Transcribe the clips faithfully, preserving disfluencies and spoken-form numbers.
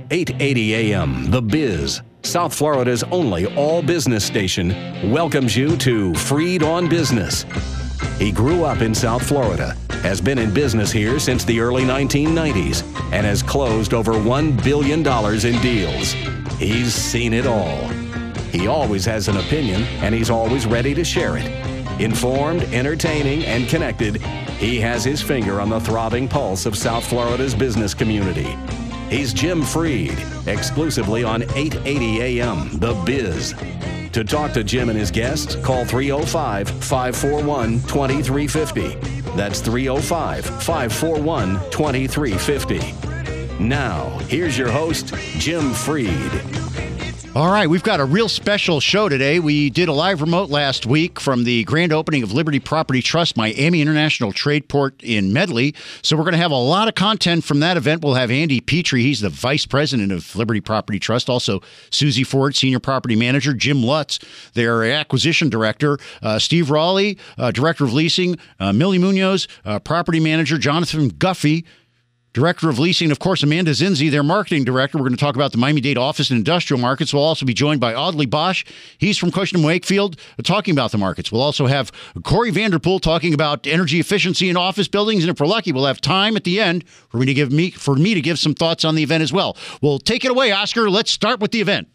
eight eighty A M, The Biz, South Florida's only all-business station, welcomes you to Freed on Business. He grew up in South Florida, has been in business here since the early nineteen nineties, and has closed over one billion dollars in deals. He's seen it all. He always has an opinion, and he's always ready to share it. Informed, entertaining, and connected, he has his finger on the throbbing pulse of South Florida's business community. He's Jim Freed, exclusively on eight eighty A M, The Biz. To talk to Jim and his guests, call three oh five, five four one, two three five oh. That's three oh five, five four one, two three five oh. Now, here's your host, Jim Freed. All right, we've got a real special show today. We did a live remote last week from the grand opening of Liberty Property Trust, Miami International Trade Port in Medley. So we're going to have a lot of content from that event. We'll have Andy Petrie. He's the vice president of Liberty Property Trust. Also, Susie Ford, senior property manager. Jim Lutz, their acquisition director. Uh, Steve Raleigh, uh, director of leasing. Uh, Millie Munoz, uh, property manager. Jonathan Guffey, Director of Leasing, of course, Amanda Zinzi, their marketing director. We're going to talk about the Miami-Dade office and industrial markets. We'll also be joined by Audley Bosch. He's from Cushman Wakefield, talking about the markets. We'll also have Corey Vanderpool talking about energy efficiency in office buildings. And if we're lucky, we'll have time at the end for me to give me for me to give some thoughts on the event as well. Well, take it away, Oscar. Let's start with the event.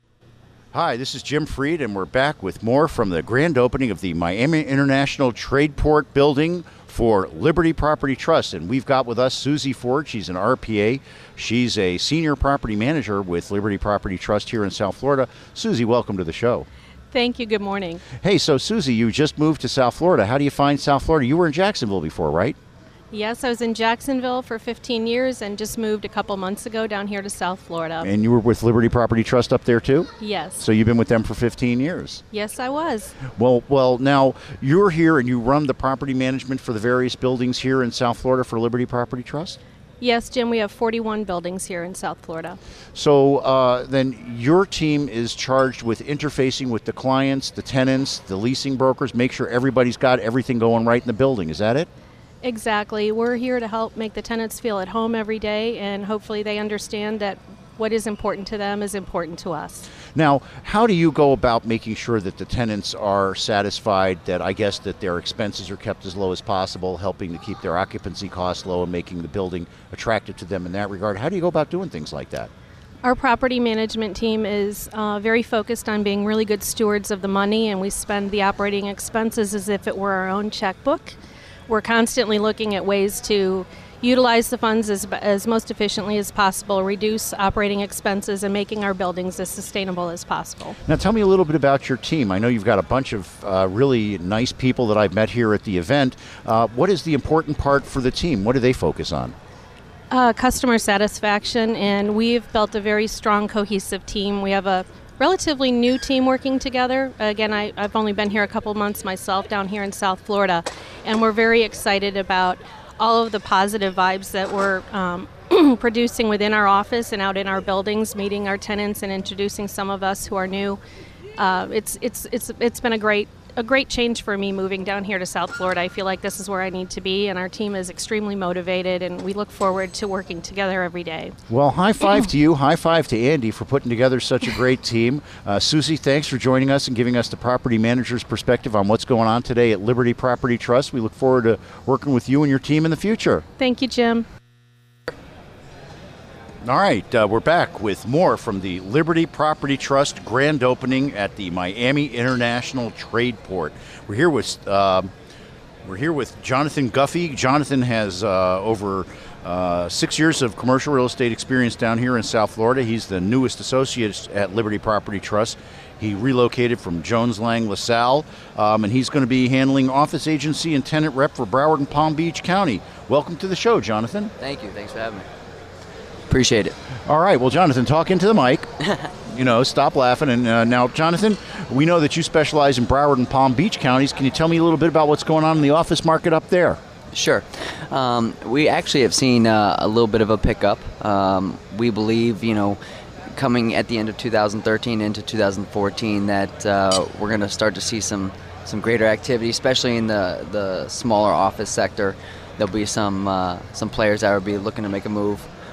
Hi, this is Jim Freed, and we're back with more from the grand opening of the Miami International Trade Port building for Liberty Property Trust. And we've got with us Susie Ford. She's an R P A. She's a senior property manager with Liberty Property Trust here in South Florida. Susie, welcome to the show. Thank you. Good morning. Hey, so Susie, you just moved to South Florida. How do you find South Florida? You were in Jacksonville before, right? Yes, I was in Jacksonville for fifteen years and just moved a couple months ago down here to South Florida. And you were with Liberty Property Trust up there too? Yes. So you've been with them for fifteen years? Yes, I was. Well, well, now you're here and you run the property management for the various buildings here in South Florida for Liberty Property Trust? Yes, Jim, we have forty-one buildings here in South Florida. So uh, then your team is charged with interfacing with the clients, the tenants, the leasing brokers, make sure everybody's got everything going right in the building. Is that it? Exactly. We're here to help make the tenants feel at home every day, and hopefully they understand that what is important to them is important to us. Now, how do you go about making sure that the tenants are satisfied, that I guess that their expenses are kept as low as possible, helping to keep their occupancy costs low and making the building attractive to them in that regard? How do you go about doing things like that? Our property management team is uh, very focused on being really good stewards of the money, and we spend the operating expenses as if it were our own checkbook. We're constantly looking at ways to utilize the funds as, as most efficiently as possible, reduce operating expenses, and making our buildings as sustainable as possible. Now tell me a little bit about your team. I know you've got a bunch of uh, really nice people that I've met here at the event. Uh, what is the important part for the team? What do they focus on? Uh, customer satisfaction, and we've built a very strong, cohesive team. We have a relatively new team working together. Again, I, I've only been here a couple months myself down here in South Florida, and we're very excited about all of the positive vibes that we're um, producing within our office and out in our buildings, meeting our tenants and introducing some of us who are new. Uh, it's it's it's it's been a great a great change for me moving down here to South Florida. I feel like this is where I need to be, and our team is extremely motivated, and we look forward to working together every day. Well, high five to you, high five to Andy for putting together such a great team. Uh, Susie, thanks for joining us and giving us the property manager's perspective on what's going on today at Liberty Property Trust. We look forward to working with you and your team in the future. Thank you, Jim. All right, uh, we're back with more from the Liberty Property Trust grand opening at the Miami International Trade Port. We're here with uh, we're here with Jonathan Guffey. Jonathan has uh, over uh, six years of commercial real estate experience down here in South Florida. He's the newest associate at Liberty Property Trust. He relocated from Jones Lang LaSalle, um, and he's going to be handling office agency and tenant rep for Broward and Palm Beach County. Welcome to the show, Jonathan. Thank you. Thanks for having me. Appreciate it. All right. Well, Jonathan, talk into the mic. You know, stop laughing. And uh, now, Jonathan, we know that you specialize in Broward and Palm Beach counties. Can you tell me a little bit about what's going on in the office market up there? Sure. Um, we actually have seen uh, a little bit of a pickup. Um, we believe, you know, coming at the end of two thousand thirteen into two thousand fourteen, that uh, we're going to start to see some, some greater activity, especially in the, the smaller office sector. There'll be some uh, some players that will be looking to make a move.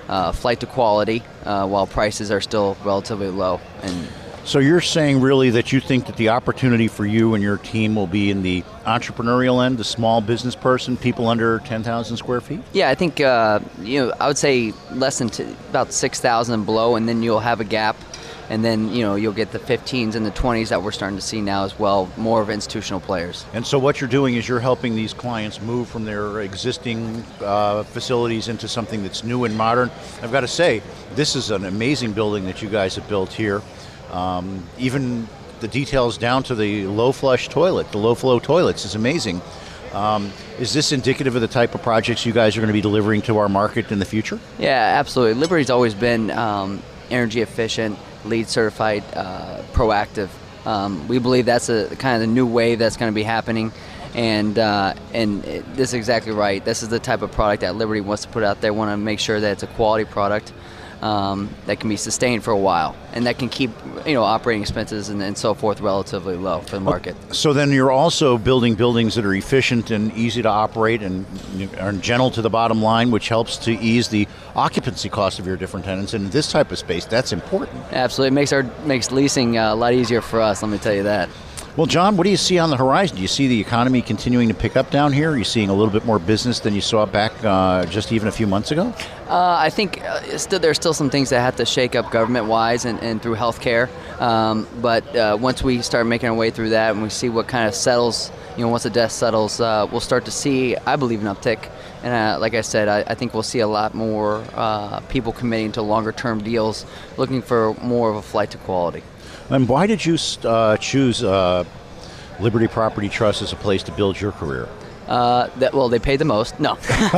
uh, flight to quality uh, while prices are still relatively low. And so you're saying really that you think that the opportunity for you and your team will be in the entrepreneurial end, the small business person, people under ten thousand square feet? Yeah, I think uh, you know I would say less than t- about six thousand and below, and then you'll have a gap, and then you know you'll get the fifteens and the twenties that we're starting to see now as well, more of institutional players. And so what you're doing is you're helping these clients move from their existing uh, facilities into something that's new and modern. I've got to say, this is an amazing building that you guys have built here. Um, even the details down to the low flush toilet, the low flow toilets is amazing. Um, is this indicative of the type of projects you guys are going to be delivering to our market in the future? Yeah, absolutely. Liberty's always been um, energy efficient, LEED certified, uh, proactive. Um, we believe that's a kind of the new wave that's going to be happening. And uh, and it, this is exactly right. This is the type of product that Liberty wants to put out there. Want to make sure that it's a quality product. Um, that can be sustained for a while, and that can keep you know operating expenses and, and so forth relatively low for the market. So then you're also building buildings that are efficient and easy to operate and are gentle to the bottom line, which helps to ease the occupancy cost of your different tenants. And in this type of space, that's important. Absolutely, it makes our makes leasing uh, a lot easier for us. Let me tell you that. Well, John, what do you see on the horizon? Do you see the economy continuing to pick up down here? Are you seeing a little bit more business than you saw back uh, just even a few months ago? Uh, I think uh, still there's still some things that have to shake up government-wise and, and through healthcare. Um, but uh, once we start making our way through that and we see what kind of settles, you know, once the dust settles, uh, we'll start to see, I believe, an uptick. And uh, like I said, I, I think we'll see a lot more uh, people committing to longer-term deals, looking for more of a flight to quality. And why did you uh, choose uh, Liberty Property Trust as a place to build your career? Uh, that, well, they pay the most. No.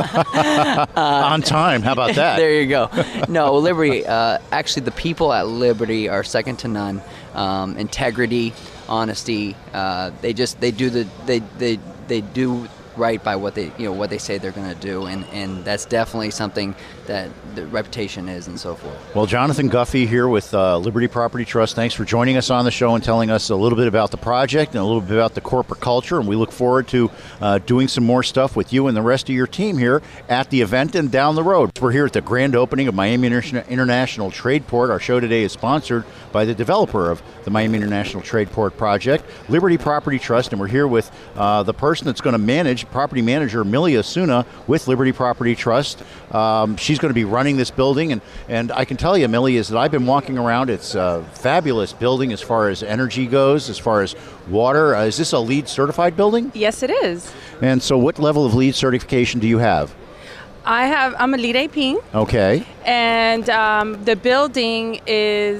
uh, On time. How about that? There you go. No, Liberty, uh, actually the people at Liberty are second to none. Um, integrity, honesty, uh, they just, they do the, they, they, they do right by what they, you know, what they say they're going to do, and, and that's definitely something that the reputation is and so forth. Well, Jonathan Guffey here with uh, Liberty Property Trust. Thanks for joining us on the show and telling us a little bit about the project and a little bit about the corporate culture, and we look forward to uh, doing some more stuff with you and the rest of your team here at the event and down the road. We're here at the grand opening of Miami International Trade Port. Our show today is sponsored by the developer of the Miami International Trade Port project, Liberty Property Trust, and we're here with uh, the person that's going to manage, property manager Amelia Suna with Liberty Property Trust. Um, she's going to be running this building, and, and I can tell you, Amelia, is that I've been walking around. It's a fabulous building as far as energy goes, as far as water. Uh, is this a LEED certified building? Yes, it is. And so what level of LEED certification do you have? I have, I'm a LEED A P. Okay. And um, the building is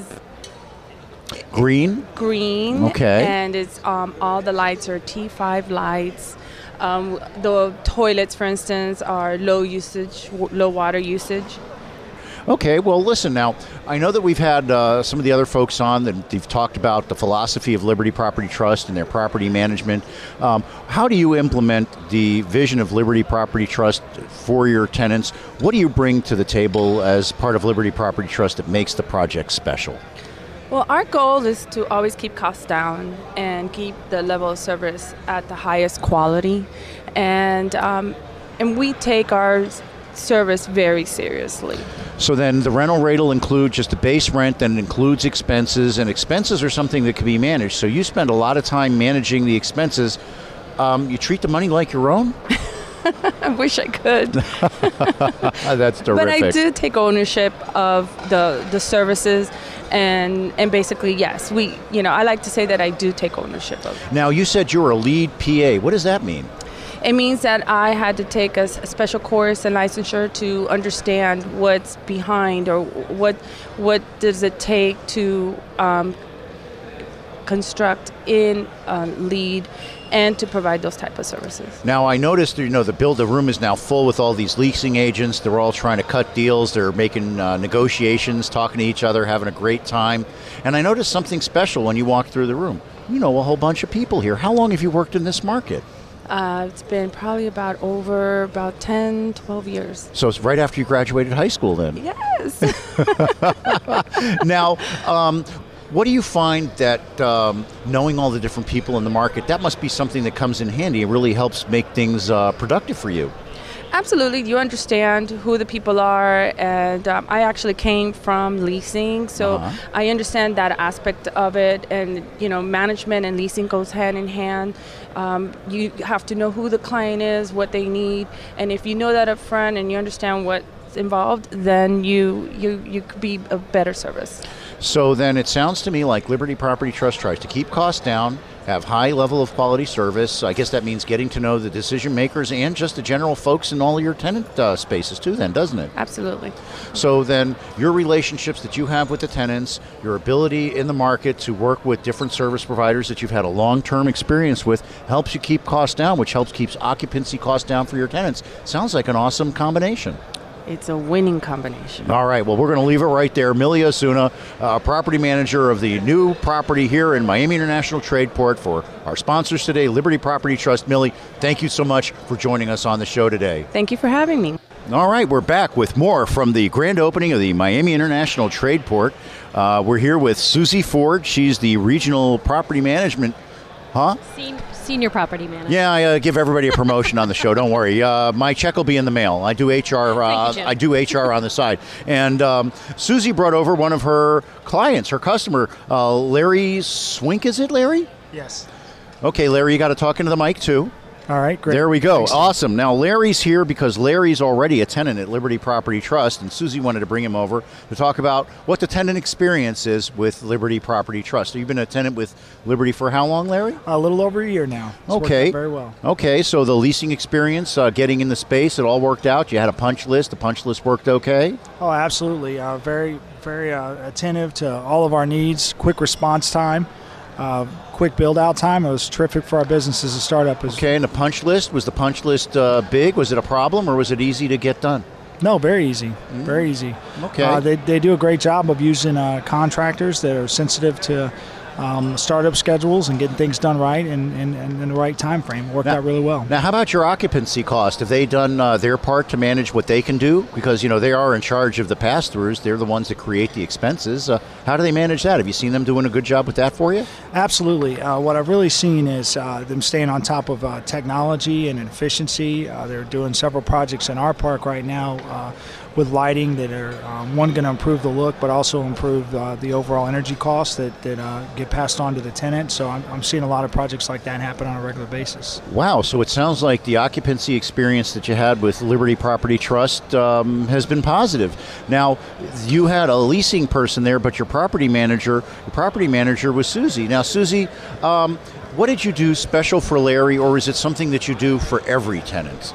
green? Green. Okay. And it's um, all the lights are T five lights. Um, the toilets, for instance, are low usage, w- low water usage. Okay, well, listen now, I know that we've had uh, some of the other folks on that they've talked about the philosophy of Liberty Property Trust and their property management. Um, how do you implement the vision of Liberty Property Trust for your tenants? What do you bring to the table as part of Liberty Property Trust that makes the project special? Well, our goal is to always keep costs down and keep the level of service at the highest quality. And um, and we take our service very seriously. So then the rental rate will include just the base rent, then it includes expenses, and expenses are something that can be managed. So you spend a lot of time managing the expenses. Um, you treat the money like your own? I wish I could. That's terrific. But I do take ownership of the the services, and and basically, yes, we, you know, I like to say that I do take ownership of it. Now, you said you were a LEED P A. What does that mean? It means that I had to take a, a special course and licensure to understand what's behind, or what what does it take to um, construct in uh, LEED and to provide those type of services. Now, I noticed, you know, the build the room is now full with all these leasing agents. They're all trying to cut deals. They're making uh, negotiations, talking to each other, having a great time. And I noticed something special when you walk through the room. You know, a whole bunch of people here. How long have you worked in this market? Uh, it's been probably about over about ten, twelve years. So it's right after you graduated high school then? Yes. Now, um, what do you find that um, knowing all the different people in the market, that must be something that comes in handy and really helps make things uh, productive for you? Absolutely. You understand who the people are, and um, I actually came from leasing, so Uh-huh. I understand that aspect of it, and you know, management and leasing goes hand in hand. Um, you have to know who the client is, what they need, and if you know that up front and you understand what's involved, then you you you could be a better service. So then it sounds to me like Liberty Property Trust tries to keep costs down, have high level of quality service. I guess that means getting to know the decision makers and just the general folks in all of your tenant uh, spaces too then, doesn't it? Absolutely. So then your relationships that you have with the tenants, your ability in the market to work with different service providers that you've had a long-term experience with helps you keep costs down, which helps keeps occupancy costs down for your tenants. Sounds like an awesome combination. It's a winning combination. All right, well, we're going to leave it right there. Millie Osuna, uh, property manager of the new property here in Miami International Trade Port for our sponsors today, Liberty Property Trust. Millie, thank you so much for joining us on the show today. Thank you for having me. All right, we're back with more from the grand opening of the Miami International Trade Port. Uh, we're here with Susie Ford. She's the regional property management, huh? Sen- Senior property manager. Yeah, I uh, give everybody a promotion on the show. Don't worry. Uh, my check will be in the mail. I do H R. Uh, Thank you, Jim. I do H R on the side. And um, Susie brought over one of her clients, her customer, uh, Larry Swink. Is it Larry? Yes. Okay, Larry, you got to talk into the mic too. All right, great. There we go. Thanks. Awesome. Now, Larry's here because Larry's already a tenant at Liberty Property Trust, and Susie wanted to bring him over to talk about what the tenant experience is with Liberty Property Trust. So you've been a tenant with Liberty for how long, Larry? A little over a year now. It's worked Okay. out very well. Okay, so the leasing experience, uh, getting in the space, it all worked out. You had a punch list. The punch list worked okay. Oh, absolutely. Uh, very, very uh, attentive to all of our needs. Quick response time. Uh, quick build-out time. It was terrific for our business as a startup. It was- Okay, and the punch list, was the punch list uh, big? Was it a problem, or was it easy to get done? No, very easy. Very easy. Okay. Uh, they, they do a great job of using uh, contractors that are sensitive to um, startup schedules and getting things done right and in, in, in the right time frame. Worked Now- out really well. Now, how about your occupancy cost? Have they done uh, their part to manage what they can do? Because, you know, they are in charge of the pass-throughs. They're the ones that create the expenses. Uh, how do they manage that? Have you seen them doing a good job with that for you? Absolutely. Uh, what I've really seen is uh, them staying on top of uh, technology and efficiency. Uh, they're doing several projects in our park right now uh, with lighting that are, um, one, going to improve the look, but also improve uh, the overall energy costs that, that uh, get passed on to the tenant. So I'm, I'm seeing a lot of projects like that happen on a regular basis. Wow, so it sounds like the occupancy experience that you had with Liberty Property Trust um, has been positive. Now, you had a leasing person there, but your property manager, your property manager was Susie. Now, Susie, um, what did you do special for Larry, or is it something that you do for every tenant?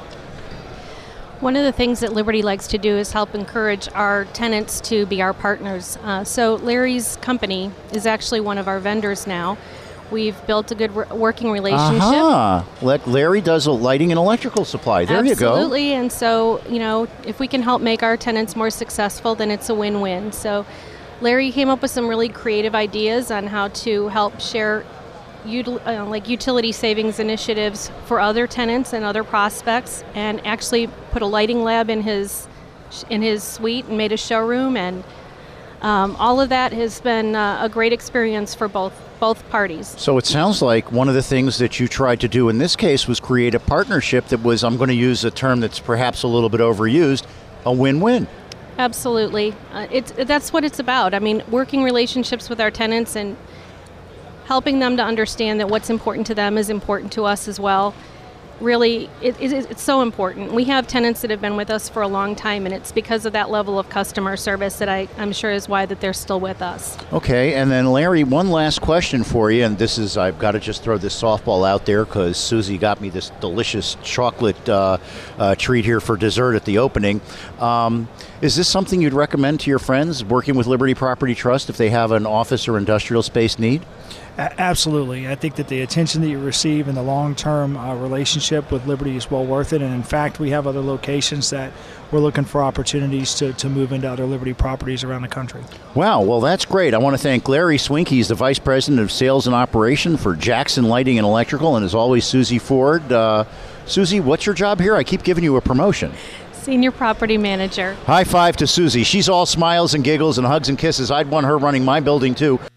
One of the things that Liberty likes to do is help encourage our tenants to be our partners. Uh, so Larry's company is actually one of our vendors now. We've built a good r- working relationship. Aha! Let Larry does a lighting and electrical supply. There you go. Absolutely, and so, you know, if we can help make our tenants more successful, then it's a win-win. So Larry came up with some really creative ideas on how to help share util- uh, like utility savings initiatives for other tenants and other prospects, and actually put a lighting lab in his in his suite and made a showroom, and um, all of that has been uh, a great experience for both both parties. So it sounds like one of the things that you tried to do in this case was create a partnership that was, I'm going to use a term that's perhaps a little bit overused, a win-win. Absolutely. Uh, it's that's what it's about. I mean, working relationships with our tenants and helping them to understand that what's important to them is important to us as well. Really, it, it, it's so important. We have tenants that have been with us for a long time, and it's because of that level of customer service that I, I'm sure is why that they're still with us. Okay, and then Larry, one last question for you, and this is, I've got to just throw this softball out there because Susie got me this delicious chocolate uh, uh, treat here for dessert at the opening. Um, is this something you'd recommend to your friends, working with Liberty Property Trust, if they have an office or industrial space need? A- absolutely. I think that the attention that you receive and the long-term uh, relationship with Liberty is well worth it. And in fact, we have other locations that we're looking for opportunities to, to move into other Liberty properties around the country. Wow, well, that's great. I want to thank Larry Swink. He's the Vice President of Sales and Operation for Jackson Lighting and Electrical, and as always, Susie Ford. Uh, Susie, what's your job here? I keep giving you a promotion. Senior Property Manager. High five to Susie. She's all smiles and giggles and hugs and kisses. I'd want her running my building, too.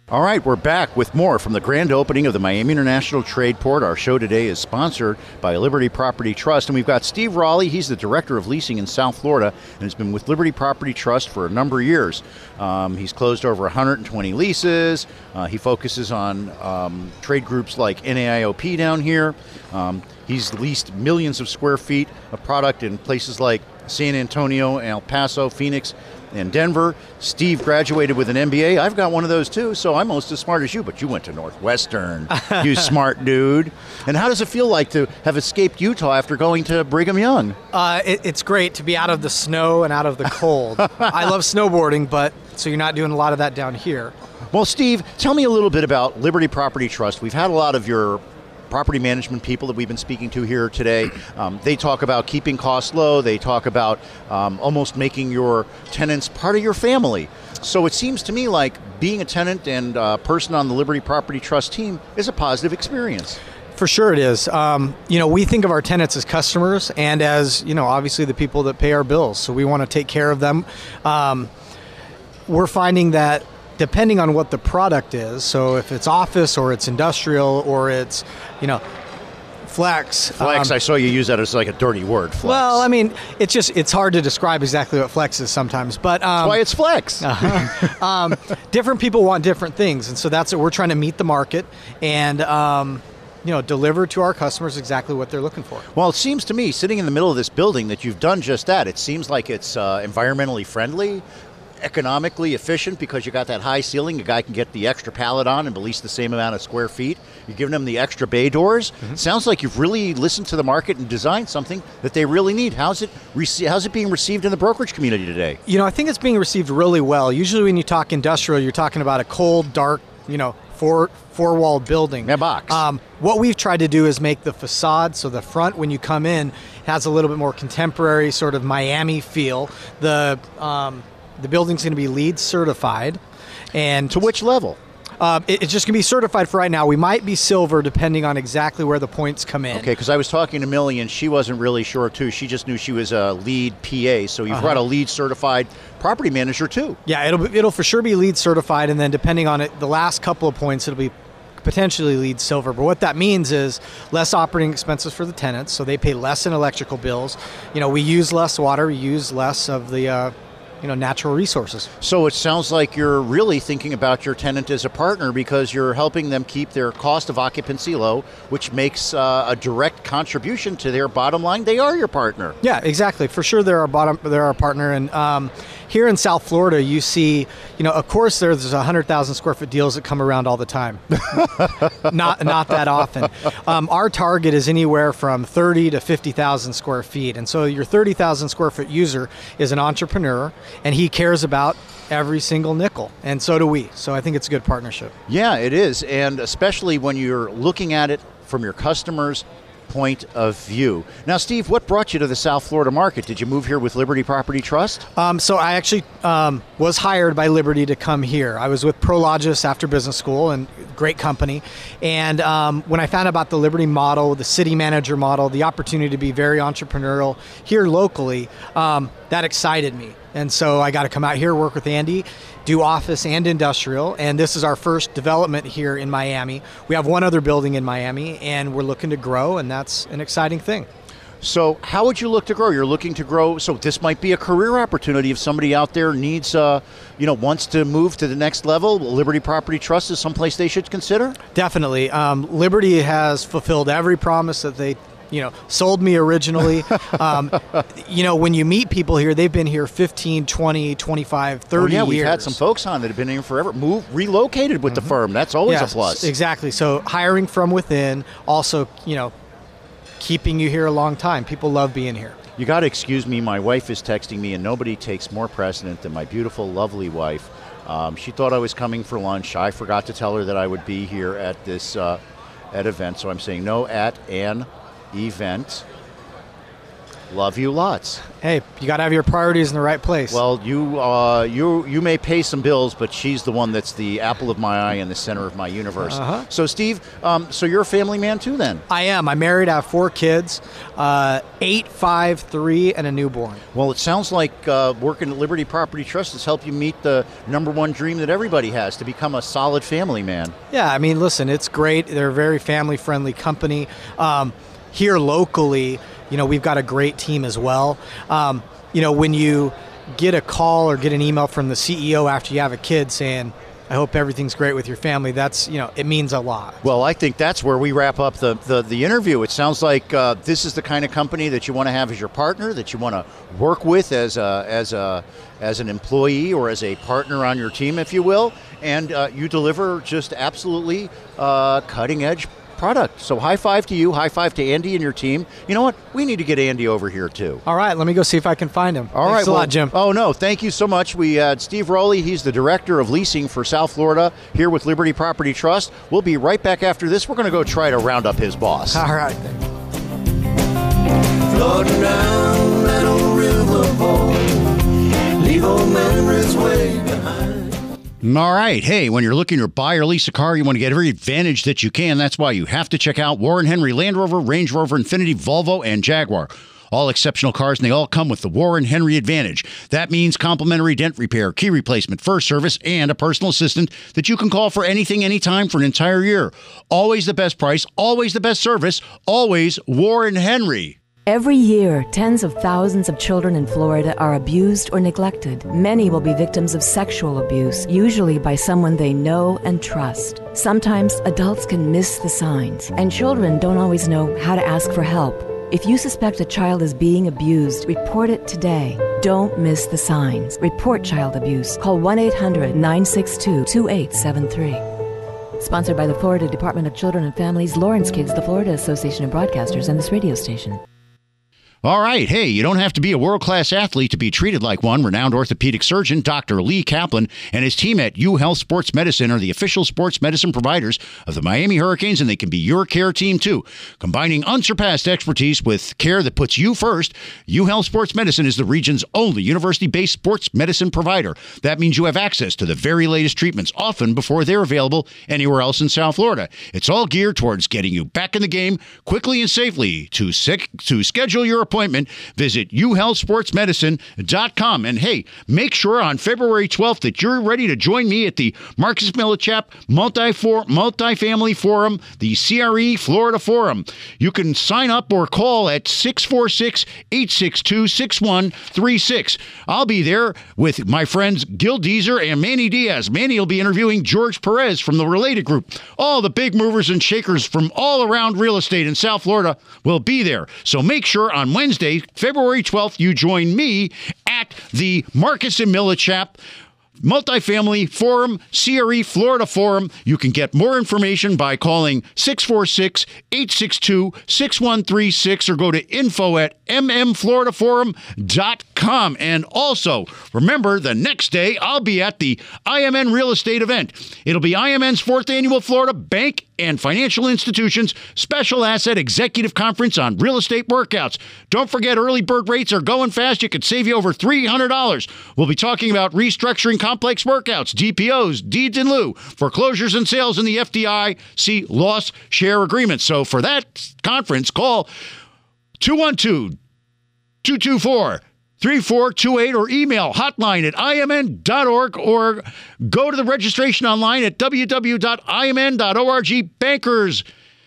All right, we're back with more from the grand opening of the Miami International Trade Port. Our show today is sponsored by Liberty Property Trust, and we've got Steve Raleigh. He's the Director of Leasing in South Florida and has been with Liberty Property Trust for a number of years. Um, he's closed over one hundred twenty leases. Uh, he focuses on um, trade groups like N A I O P down here. Um, he's leased millions of square feet of product in places like San Antonio, El Paso, Phoenix, and Denver. Steve graduated with an M B A. I've got one of those too, so I'm almost as smart as you, but you went to Northwestern, you smart dude. And how does it feel like to have escaped Utah after going to Brigham Young? Uh, it, it's great to be out of the snow and out of the cold. I love snowboarding, but so you're not doing a lot of that down here. Well, Steve, tell me a little bit about Liberty Property Trust. We've had a lot of your property management people that we've been speaking to here today. Um, they talk about keeping costs low. They talk about um, almost making your tenants part of your family. So it seems to me like being a tenant and a person on the Liberty Property Trust team is a positive experience. For sure it is. Um, you know, we think of our tenants as customers and as, you know, obviously the people that pay our bills. So we want to take care of them. Um, we're finding that depending on what the product is, so if it's office or it's industrial or it's, you know, flex. Flex, um, I saw you use that as like a dirty word, flex. Well, I mean, it's just, it's hard to describe exactly what flex is sometimes, but... Um, that's why it's flex. uh-huh. um, different people want different things, and so that's what we're trying to meet the market and, um, you know, deliver to our customers exactly what they're looking for. Well, it seems to me, sitting in the middle of this building, that you've done just that. It seems like it's uh, environmentally friendly, economically efficient, because you got that high ceiling. A guy can get the extra pallet on and lease the same amount of square feet. You're giving them the extra bay doors. Mm-hmm. Sounds like you've really listened to the market and designed something that they really need. How's it rece- how's it being received in the brokerage community today? You know, I think it's being received really well. Usually when you talk industrial, you're talking about a cold, dark, you know, four four-walled building. A box. Um, what we've tried to do is make the facade, so the front, when you come in, has a little bit more contemporary, sort of Miami feel. The um, The building's going to be LEED certified. And to which level? Uh, it, it's just going to be certified for right now. We might be silver depending on exactly where the points come in. Okay, because I was talking to Millie and she wasn't really sure too. She just knew she was a LEED P A. So you've uh-huh. brought a LEED certified property manager too. Yeah, it'll it'll for sure be LEED certified, and then depending on it, the last couple of points, it'll be potentially LEED silver. But what that means is less operating expenses for the tenants, so they pay less in electrical bills. You know, we use less water, we use less of the uh, you know, natural resources. So it sounds like you're really thinking about your tenant as a partner, because you're helping them keep their cost of occupancy low, which makes uh, a direct contribution to their bottom line. They are your partner. Yeah, exactly. For sure, they're our bottom. They're our partner. And um, here in South Florida, you see, you know, of course, there's a hundred thousand square foot deals that come around all the time. not not that often. Um, our target is anywhere from thirty to fifty thousand square feet, and so your thirty thousand square foot user is an entrepreneur, and he cares about every single nickel, and so do we. So I think it's a good partnership. Yeah, it is, and especially when you're looking at it from your customers' point of view. Now, Steve, what brought you to the South Florida market? Did you move here with Liberty Property Trust? Um, so I actually um, was hired by Liberty to come here. I was with Prologis after business school, and great company. And um, when I found out about the Liberty model, the city manager model, the opportunity to be very entrepreneurial here locally, um, that excited me. And so I got to come out here, work with Andy, do office and industrial, and this is our first development here in Miami. We have one other building in Miami, and we're looking to grow, and that's an exciting thing. So how would you look to grow? You're looking to grow, so this might be a career opportunity if somebody out there needs, uh, you know, wants to move to the next level. Liberty Property Trust is someplace they should consider? Definitely. Um, Liberty has fulfilled every promise that they you know, sold me originally. um, you know, when you meet people here, they've been here fifteen, twenty, twenty-five, thirty oh, yeah, years. We've had some folks on that have been here forever, moved, relocated with mm-hmm. the firm. That's always yeah, a plus. Exactly. So hiring from within, also, you know, keeping you here a long time. People love being here. You got to excuse me. My wife is texting me, and nobody takes more precedent than my beautiful, lovely wife. Um, she thought I was coming for lunch. I forgot to tell her that I would be here at this uh, at event, so I'm saying no at an event Love you lots. Hey, you got to have your priorities in the right place. Well, you uh, you you may pay some bills, but she's the one that's the apple of my eye and the center of my universe. Uh-huh. So, Steve, um, so you're a family man too, then? I am. I'm married. I have four kids, uh, eight, five, three, and a newborn. Well, it sounds like uh, working at Liberty Property Trust has helped you meet the number one dream that everybody has, to become a solid family man. Yeah, I mean, listen, it's great. They're a very family-friendly company. Um, here locally, you know, we've got a great team as well. Um, you know, when you get a call or get an email from the C E O after you have a kid saying, I hope everything's great with your family, that's, you know, it means a lot. Well, I think that's where we wrap up the, the, the interview. It sounds like uh, this is the kind of company that you want to have as your partner, that you want to work with as a, as a, as an employee or as a partner on your team, if you will, and uh, you deliver just absolutely uh, cutting-edge product. So high five to you, high five to Andy and your team. You know what? We need to get Andy over here too. All right, let me go see if I can find him. All Thanks right, a well, lot, Jim. Oh no, thank you so much. We had Steve Rowley, he's the director of leasing for South Florida here with Liberty Property Trust. We'll be right back after this. We're going to go try to round up his boss. All right. Floating down that old river, boy, leave old memories way behind. All right. Hey, when you're looking to buy or lease a car, you want to get every advantage that you can. That's why you have to check out Warren Henry Land Rover, Range Rover, Infiniti, Volvo, and Jaguar. All exceptional cars, and they all come with the Warren Henry Advantage. That means complimentary dent repair, key replacement, first service, and a personal assistant that you can call for anything, anytime for an entire year. Always the best price, always the best service, always Warren Henry. Every year, tens of thousands of children in Florida are abused or neglected. Many will be victims of sexual abuse, usually by someone they know and trust. Sometimes adults can miss the signs, and children don't always know how to ask for help. If you suspect a child is being abused, report it today. Don't miss the signs. Report child abuse. Call one eight hundred nine six two two eight seven three. Sponsored by the Florida Department of Children and Families, Lawrence Kids, the Florida Association of Broadcasters, and this radio station. All right. Hey, you don't have to be a world-class athlete to be treated like one. Renowned orthopedic surgeon Doctor Lee Kaplan and his team at UHealth Sports Medicine are the official sports medicine providers of the Miami Hurricanes, and they can be your care team, too. Combining unsurpassed expertise with care that puts you first, UHealth Sports Medicine is the region's only university-based sports medicine provider. That means you have access to the very latest treatments, often before they're available anywhere else in South Florida. It's all geared towards getting you back in the game quickly and safely. To, sick, to schedule your appointment, appointment, visit u health sports medicine dot com. And hey, make sure on February twelfth that you're ready to join me at the Marcus Millichap Multi-For- Multifamily Forum, the C R E Florida Forum. You can sign up or call at six four six, eight six two, six one three six. I'll be there with my friends Gil Deezer and Manny Diaz. Manny will be interviewing George Perez from the Related Group. All the big movers and shakers from all around real estate in South Florida will be there. So make sure on Wednesday, February twelfth, you join me at the Marcus and Millichap Multifamily Forum, C R E Florida Forum. You can get more information by calling six four six, eight six two, six one three six or go to info at m m florida forum dot com. And also, remember, the next day I'll be at the I M N Real Estate event. It'll be I M N's fourth annual Florida Bank and Financial Institutions Special Asset Executive Conference on Real Estate Workouts. Don't forget, early bird rates are going fast. You could save you over three hundred dollars. We'll be talking about restructuring complex workouts, D P Os, deeds in lieu, foreclosures and sales in the F D I C loss share agreements. So for that conference, call two one two, two two four, three four two eight or email hotline at I M N dot org or go to the registration online at w w w dot I M N dot org. Bankers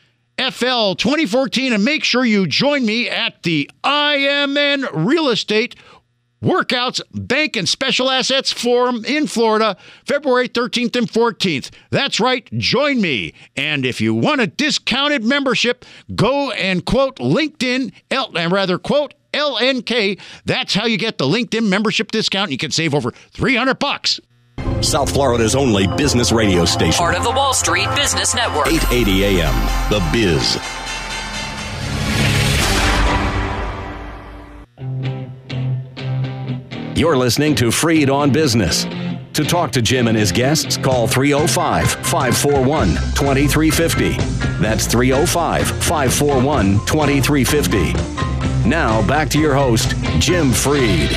F L twenty fourteen, and make sure you join me at the I M N Real Estate Workouts Bank and Special Assets Forum in Florida, February thirteenth and fourteenth. That's right, join me. And if you want a discounted membership, go and quote LinkedIn, and rather quote L N K. That's how you get the LinkedIn membership discount. You can save over three hundred bucks. South Florida's only business radio station. Part of the Wall Street Business Network. eight eighty A M, The Biz. You're listening to Freed on Business. To talk to Jim and his guests, call three oh five, five four one, two three five oh. That's three oh five, five four one, two three five oh. Now back to your host, Jim Freed.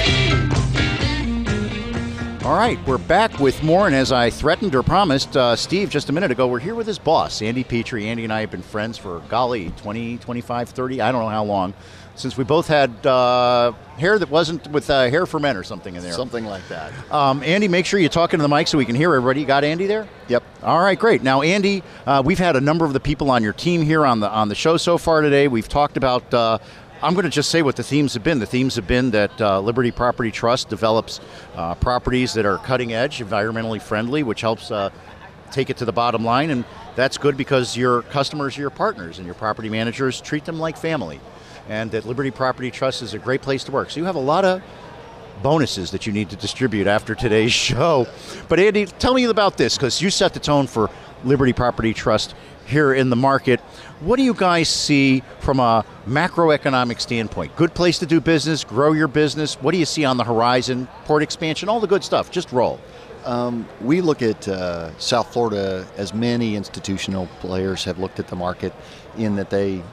All right, we're back with more, and as I threatened or promised uh, Steve just a minute ago, we're here with his boss, Andy Petrie. Andy and I have been friends for, golly, twenty, twenty-five, thirty, I don't know how long, since we both had uh, hair that wasn't with uh, hair for men or something in there. Something like that. Um, Andy, make sure you talk into the mic so we can hear everybody. You got Andy there? Yep. All right, great. Now, Andy, uh, we've had a number of the people on your team here on the on the show so far today. We've talked about, uh, I'm going to just say what the themes have been. The themes have been that uh, Liberty Property Trust develops uh, properties that are cutting edge, environmentally friendly, which helps uh, take it to the bottom line. And that's good because your customers are your partners, and your property managers treat them like family. And that Liberty Property Trust is a great place to work. So you have a lot of bonuses that you need to distribute after today's show. But Andy, tell me about this, because you set the tone for Liberty Property Trust here in the market. What do you guys see from a macroeconomic standpoint? Good place to do business, grow your business. What do you see on the horizon? Port expansion, all the good stuff. Just roll. Um, we look at uh, South Florida as many institutional players have looked at the market, in that they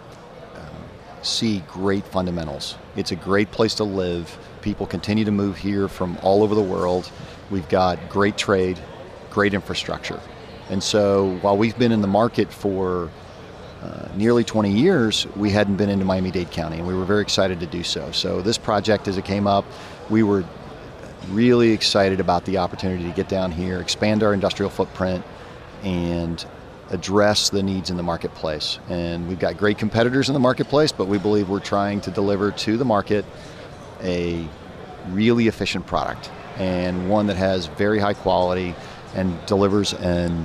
see great fundamentals. It's a great place to live. People continue to move here from all over the world. We've got great trade, great infrastructure. And so while we've been in the market for uh, nearly twenty years, we hadn't been into Miami-Dade County, and we were very excited to do so. So this project, as it came up, we were really excited about the opportunity to get down here, expand our industrial footprint, and address the needs in the marketplace. And we've got great competitors in the marketplace, but we believe we're trying to deliver to the market a really efficient product, and one that has very high quality and delivers an,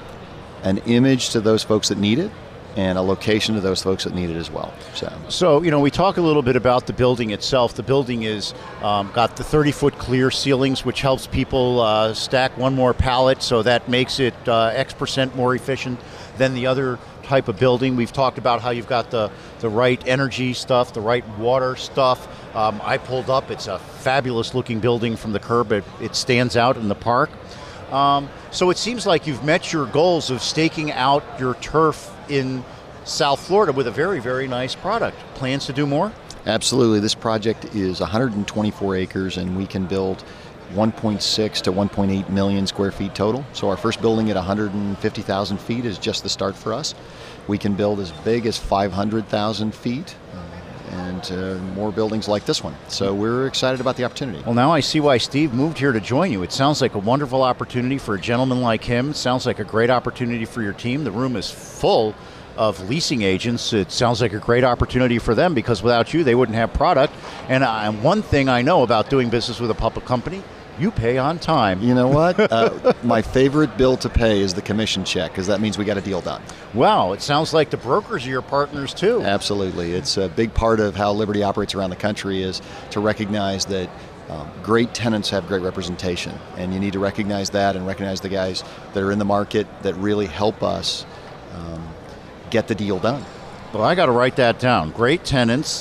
an image to those folks that need it, and a location to those folks that need it as well. So, so you know, we talk a little bit about the building itself. The building is um, got the thirty-foot clear ceilings, which helps people uh, stack one more pallet, so that makes it uh, X percent more efficient than the other type of building. We've talked about how you've got the, the right energy stuff, the right water stuff. Um, I pulled up. It's a fabulous looking building from the curb. It, it stands out in the park. Um, so it seems like you've met your goals of staking out your turf in South Florida with a very, very nice product. Plans to do more? Absolutely. This project is one hundred twenty-four acres, and we can build one point six to one point eight million square feet total. So our first building at one hundred fifty thousand feet is just the start for us. We can build as big as five hundred thousand feet, and uh, more buildings like this one. So we're excited about the opportunity. Well, now I see why Steve moved here to join you. It sounds like a wonderful opportunity for a gentleman like him. It sounds like a great opportunity for your team. The room is full of leasing agents. It sounds like a great opportunity for them, because without you, they wouldn't have product. And uh, one thing I know about doing business with a public company, you pay on time. You know what? uh, my favorite bill to pay is the commission check, because that means we got a deal done. Wow, it sounds like the brokers are your partners too. Absolutely. It's a big part of how Liberty operates around the country, is to recognize that um, great tenants have great representation, and you need to recognize that, and recognize the guys that are in the market that really help us um, get the deal done. Well, I got to write that down. Great tenants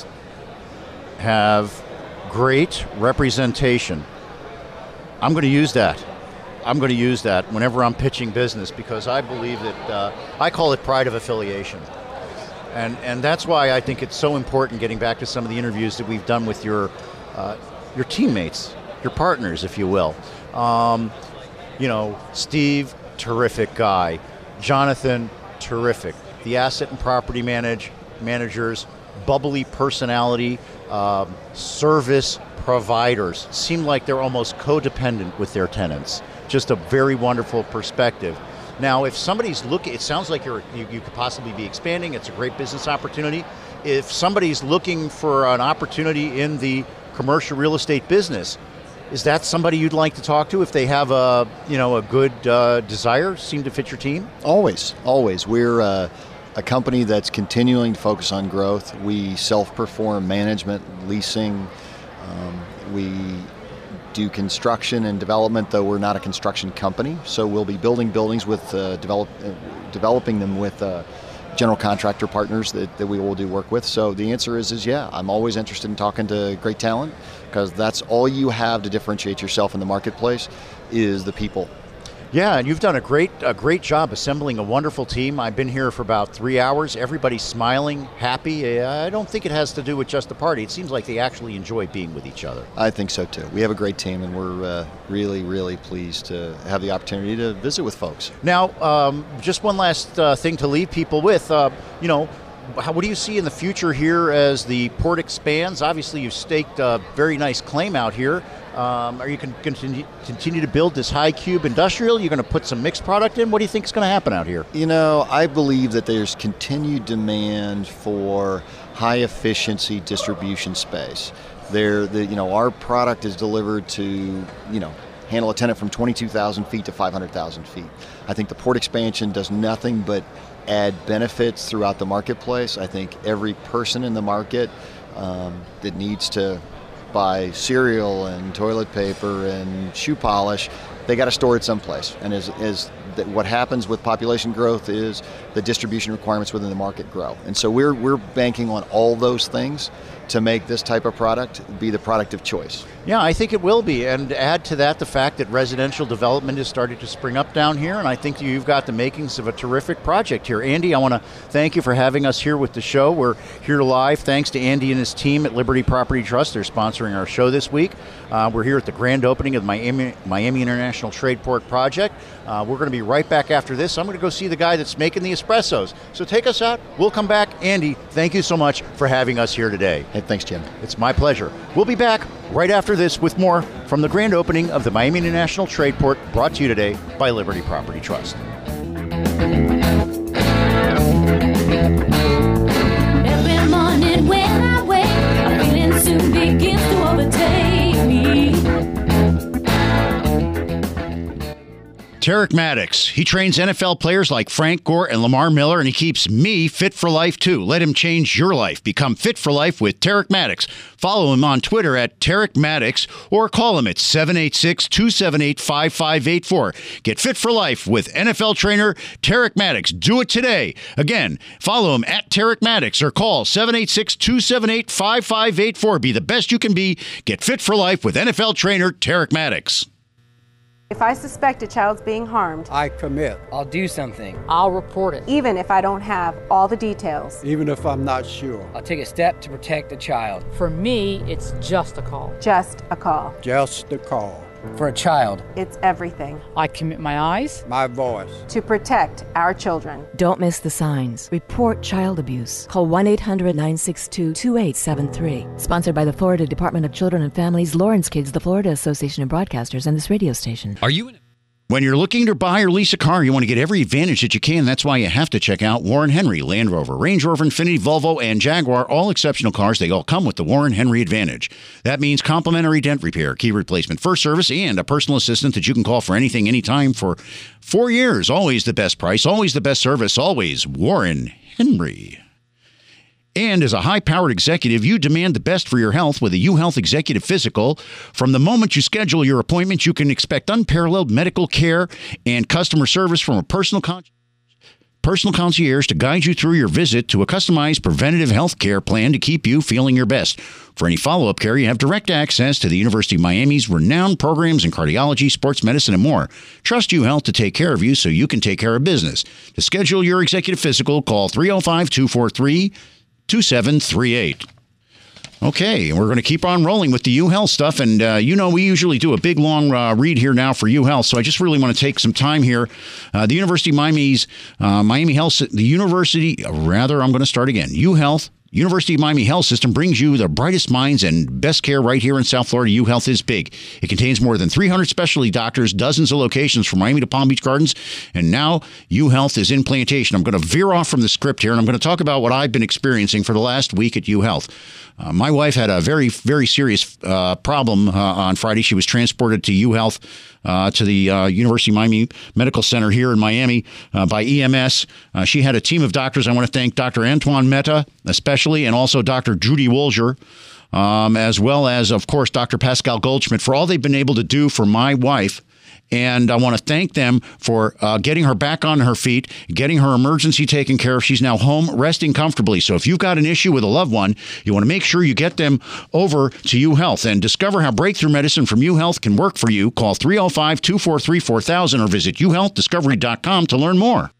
have great representation. I'm going to use that. I'm going to use that whenever I'm pitching business, because I believe that uh, I call it pride of affiliation. And and that's why I think it's so important, getting back to some of the interviews that we've done with your uh, your teammates, your partners, if you will. Um, you know, Steve, terrific guy. Jonathan, terrific. The asset and property manage managers, bubbly personality, um, service providers, seem like they're almost codependent with their tenants. Just a very wonderful perspective. Now, if somebody's looking, it sounds like you're, you, you could possibly be expanding. It's a great business opportunity. If somebody's looking for an opportunity in the commercial real estate business, is that somebody you'd like to talk to if they have a, you know, a good uh, desire, seem to fit your team? Always, always. We're uh, a company that's continuing to focus on growth. We self-perform management, leasing. Um, we do construction and development, though we're not a construction company. So we'll be building buildings with, uh, develop, uh, developing them with uh, general contractor partners that, that we will do work with. So the answer is, is yeah, I'm always interested in talking to great talent, because that's all you have to differentiate yourself in the marketplace is the people. Yeah, and you've done a great a great job assembling a wonderful team. I've been here for about three hours. Everybody's smiling, happy. I don't think it has to do with just the party. It seems like they actually enjoy being with each other. I think so too. We have a great team, and we're uh, really, really pleased to have the opportunity to visit with folks. Now, um, just one last uh, thing to leave people with. Uh, you know, how, what do you see in the future here as the port expands? Obviously, you've staked a very nice claim out here. Um, are you going to continue, continue to build this high cube industrial? You're going to put some mixed product in? What do you think is going to happen out here? You know, I believe that there's continued demand for high efficiency distribution space. There, the, you know, our product is delivered to, you know, handle a tenant from twenty-two thousand feet to five hundred thousand feet. I think the port expansion does nothing but add benefits throughout the marketplace. I think every person in the market um, that needs to buy cereal and toilet paper and shoe polish, they got to store it someplace. And as, as the, what happens with population growth is the distribution requirements within the market grow. And so we're we're banking on all those things to make this type of product be the product of choice. Yeah, I think it will be. And add to that the fact that residential development is starting to spring up down here, and I think you've got the makings of a terrific project here. Andy, I want to thank you for having us here with the show. We're here live thanks to Andy and his team at Liberty Property Trust. They're sponsoring our show this week. Uh, we're here at the grand opening of the Miami, Miami International Trade Port Project. Uh, we're going to be right back after this. I'm going to go see the guy that's making the espressos. So take us out. We'll come back. Andy, thank you so much for having us here today. Hey, thanks, Jim. It's my pleasure. We'll be back right after this with more from the grand opening of the Miami International Trade Port, brought to you today by Liberty Property Trust. Every morning when I wake, a feeling soon begins to overtake me. Tarek Maddox. He trains N F L players like Frank Gore and Lamar Miller, and he keeps me fit for life, too. Let him change your life. Become fit for life with Tarek Maddox. Follow him on Twitter at Tarek Maddox or call him at seven eight six, two seven eight, five five eight four. Get fit for life with N F L trainer Tarek Maddox. Do it today. Again, follow him at Tarek Maddox or call seven eight six, two seven eight, five five eight four. Be the best you can be. Get fit for life with N F L trainer Tarek Maddox. If I suspect a child's being harmed, I commit. I'll do something. I'll report it, even if I don't have all the details. Even if I'm not sure. I'll take a step to protect the child. For me, it's just a call. Just a call. Just a call. For a child, it's everything. I commit my eyes, my voice, to protect our children. Don't miss the signs. Report child abuse. Call one eight hundred, nine six two, two eight seven three. Sponsored by the Florida Department of Children and Families, Lawrence Kids, the Florida Association of Broadcasters, and this radio station. Are you in? When you're looking to buy or lease a car, you want to get every advantage that you can. That's why you have to check out Warren Henry, Land Rover, Range Rover, Infiniti, Volvo, and Jaguar. All exceptional cars. They all come with the Warren Henry Advantage. That means complimentary dent repair, key replacement, first service, and a personal assistant that you can call for anything, anytime for four years. Always the best price, always the best service, always Warren Henry. And as a high-powered executive, you demand the best for your health with a UHealth Executive Physical. From the moment you schedule your appointment, you can expect unparalleled medical care and customer service from a personal con- personal concierge to guide you through your visit to a customized preventative health care plan to keep you feeling your best. For any follow-up care, you have direct access to the University of Miami's renowned programs in cardiology, sports medicine, and more. Trust UHealth to take care of you so you can take care of business. To schedule your Executive Physical, call three oh five, two four three, two seven three eight. Okay, we're going to keep on rolling with the UHealth stuff, and uh, you know we usually do a big long uh, read here now for UHealth, so I just really want to take some time here. Uh, the University of Miami's uh, Miami Health, the University, rather, I'm going to start again. UHealth. University of Miami Health System brings you the brightest minds and best care right here in South Florida. UHealth is big. It contains more than three hundred specialty doctors, dozens of locations from Miami to Palm Beach Gardens, and now UHealth is in Plantation. I'm going to veer off from the script here, and I'm going to talk about what I've been experiencing for the last week at UHealth. Uh, my wife had a very, very serious uh, problem uh, on Friday. She was transported to UHealth, uh, to the uh, University of Miami Medical Center here in Miami uh, by E M S. Uh, she had a team of doctors. I want to thank Doctor Antoine Mehta, especially, and also Doctor Judy Wolger, um, as well as, of course, Doctor Pascal Goldschmidt for all they've been able to do for my wife And I want to thank them for uh, getting her back on her feet, getting her emergency taken care of. She's now home, resting comfortably. So if you've got an issue with a loved one, you want to make sure you get them over to UHealth and discover how breakthrough medicine from UHealth can work for you. Call three oh five, two four three, four thousand or visit u health discovery dot com to learn more.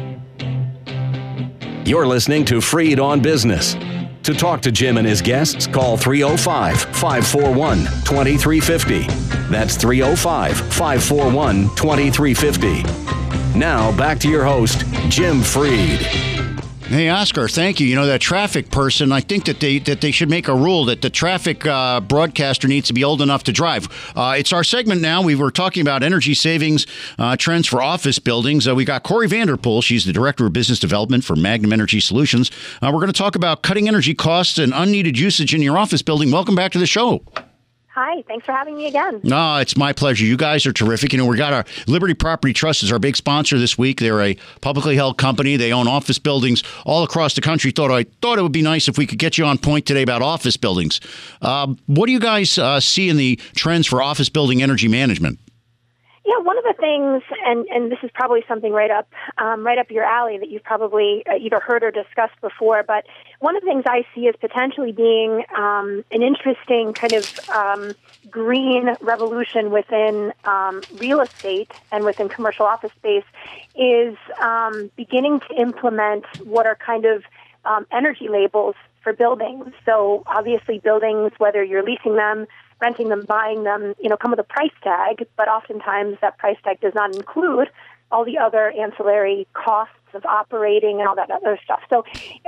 You're listening to Freed on Business. To talk to Jim and his guests, call three oh five, five four one, two three five oh. That's three oh five, five four one, two three five oh. Now, back to your host, Jim Freed. Hey, Oscar, thank you. You know, that traffic person, I think that they that they should make a rule that the traffic uh, broadcaster needs to be old enough to drive. Uh, it's our segment now. We were talking about energy savings uh, trends for office buildings. Uh, we got Corey Vanderpool. She's the Director of Business Development for Magnum Energy Solutions. Uh, we're going to talk about cutting energy costs and unneeded usage in your office building. Welcome back to the show. Hi, thanks for having me again. No, it's my pleasure. You guys are terrific. You know, we got our Liberty Property Trust is our big sponsor this week. They're a publicly held company. They own office buildings all across the country. Thought I thought it would be nice if we could get you on point today about office buildings. Uh, what do you guys uh, see in the trends for office building energy management? Yeah, one of the things, and, and this is probably something right up um, right up your alley that you've probably uh, either heard or discussed before, but one of the things I see as potentially being um, an interesting kind of um, green revolution within um, real estate and within commercial office space is um, beginning to implement what are kind of um, energy labels for buildings. So obviously buildings, whether you're leasing them, renting them, buying them, you know, come with a price tag, but oftentimes that price tag does not include all the other ancillary costs of operating and all that other stuff. So,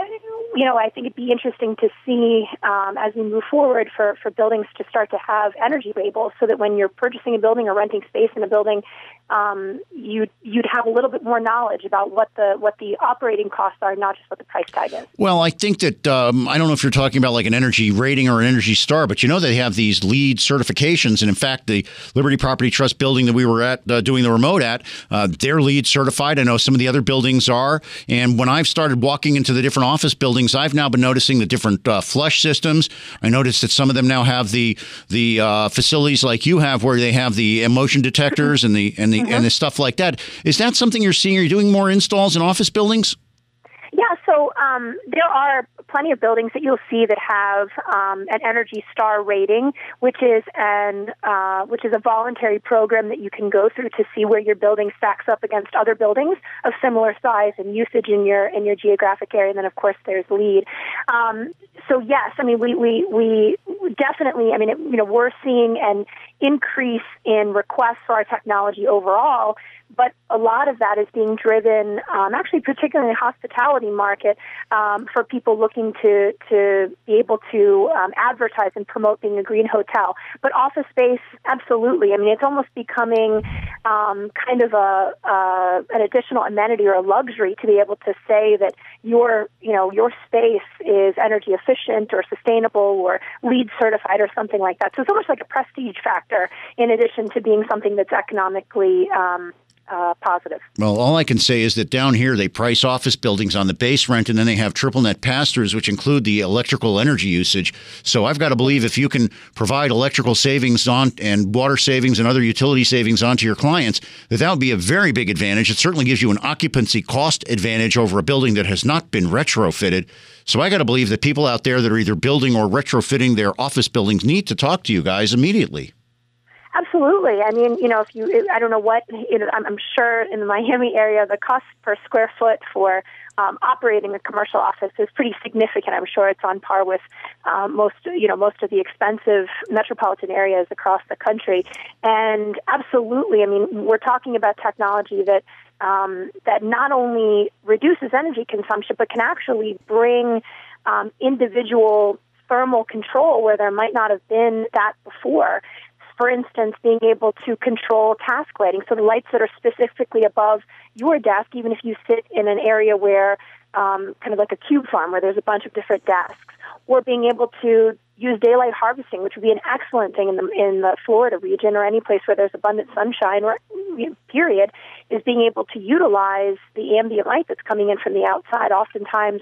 you know, I think it'd be interesting to see um, as we move forward for, for buildings to start to have energy labels so that when you're purchasing a building or renting space in a building, um, you'd, you'd have a little bit more knowledge about what the what the operating costs are, not just what the price tag is. Well, I think that, um, I don't know if you're talking about like an energy rating or an Energy Star, but you know they have these LEED certifications. And in fact, the Liberty Property Trust building that we were at uh, doing the remote at, uh, they're LEED certified. I know some of the other buildings are. And when I've started walking into the different office buildings, I've now been noticing the different uh, flush systems. I noticed that some of them now have the the uh, facilities like you have where they have the motion detectors and the and the mm-hmm. and the stuff like that. Is that something you're seeing? Are you doing more installs in office buildings? Yeah, so um, there are plenty of buildings that you'll see that have um, an Energy Star rating, which is an uh, which is a voluntary program that you can go through to see where your building stacks up against other buildings of similar size and usage in your in your geographic area. And then, of course, there's LEED. Um, so yes, I mean we we we definitely. I mean, it, you know, we're seeing an increase in requests for our technology overall. But a lot of that is being driven, um, actually, particularly in the hospitality market, um, for people looking to to be able to um, advertise and promote being a green hotel. But office space, absolutely. I mean, it's almost becoming um, kind of a uh, an additional amenity or a luxury to be able to say that your you know your space is energy efficient or sustainable or LEED certified or something like that. So it's almost like a prestige factor in addition to being something that's economically um, Uh, positive. Well, all I can say is that down here they price office buildings on the base rent, and then they have triple net pass-throughs, which include the electrical energy usage. So I've got to believe if you can provide electrical savings on and water savings and other utility savings onto your clients, that that would be a very big advantage. It certainly gives you an occupancy cost advantage over a building that has not been retrofitted. So I got to believe that people out there that are either building or retrofitting their office buildings need to talk to you guys immediately. Absolutely. I mean, you know, if you, I don't know what, you know, I'm, I'm sure in the Miami area, the cost per square foot for um, operating a commercial office is pretty significant. I'm sure it's on par with um, most, you know, most of the expensive metropolitan areas across the country. And absolutely, I mean, we're talking about technology that um, that not only reduces energy consumption, but can actually bring um, individual thermal control where there might not have been that before. For instance, being able to control task lighting, so the lights that are specifically above your desk, even if you sit in an area where, um, kind of like a cube farm where there's a bunch of different desks, or being able to use daylight harvesting, which would be an excellent thing in the in the Florida region or any place where there's abundant sunshine, or you know, period, is being able to utilize the ambient light that's coming in from the outside. Oftentimes,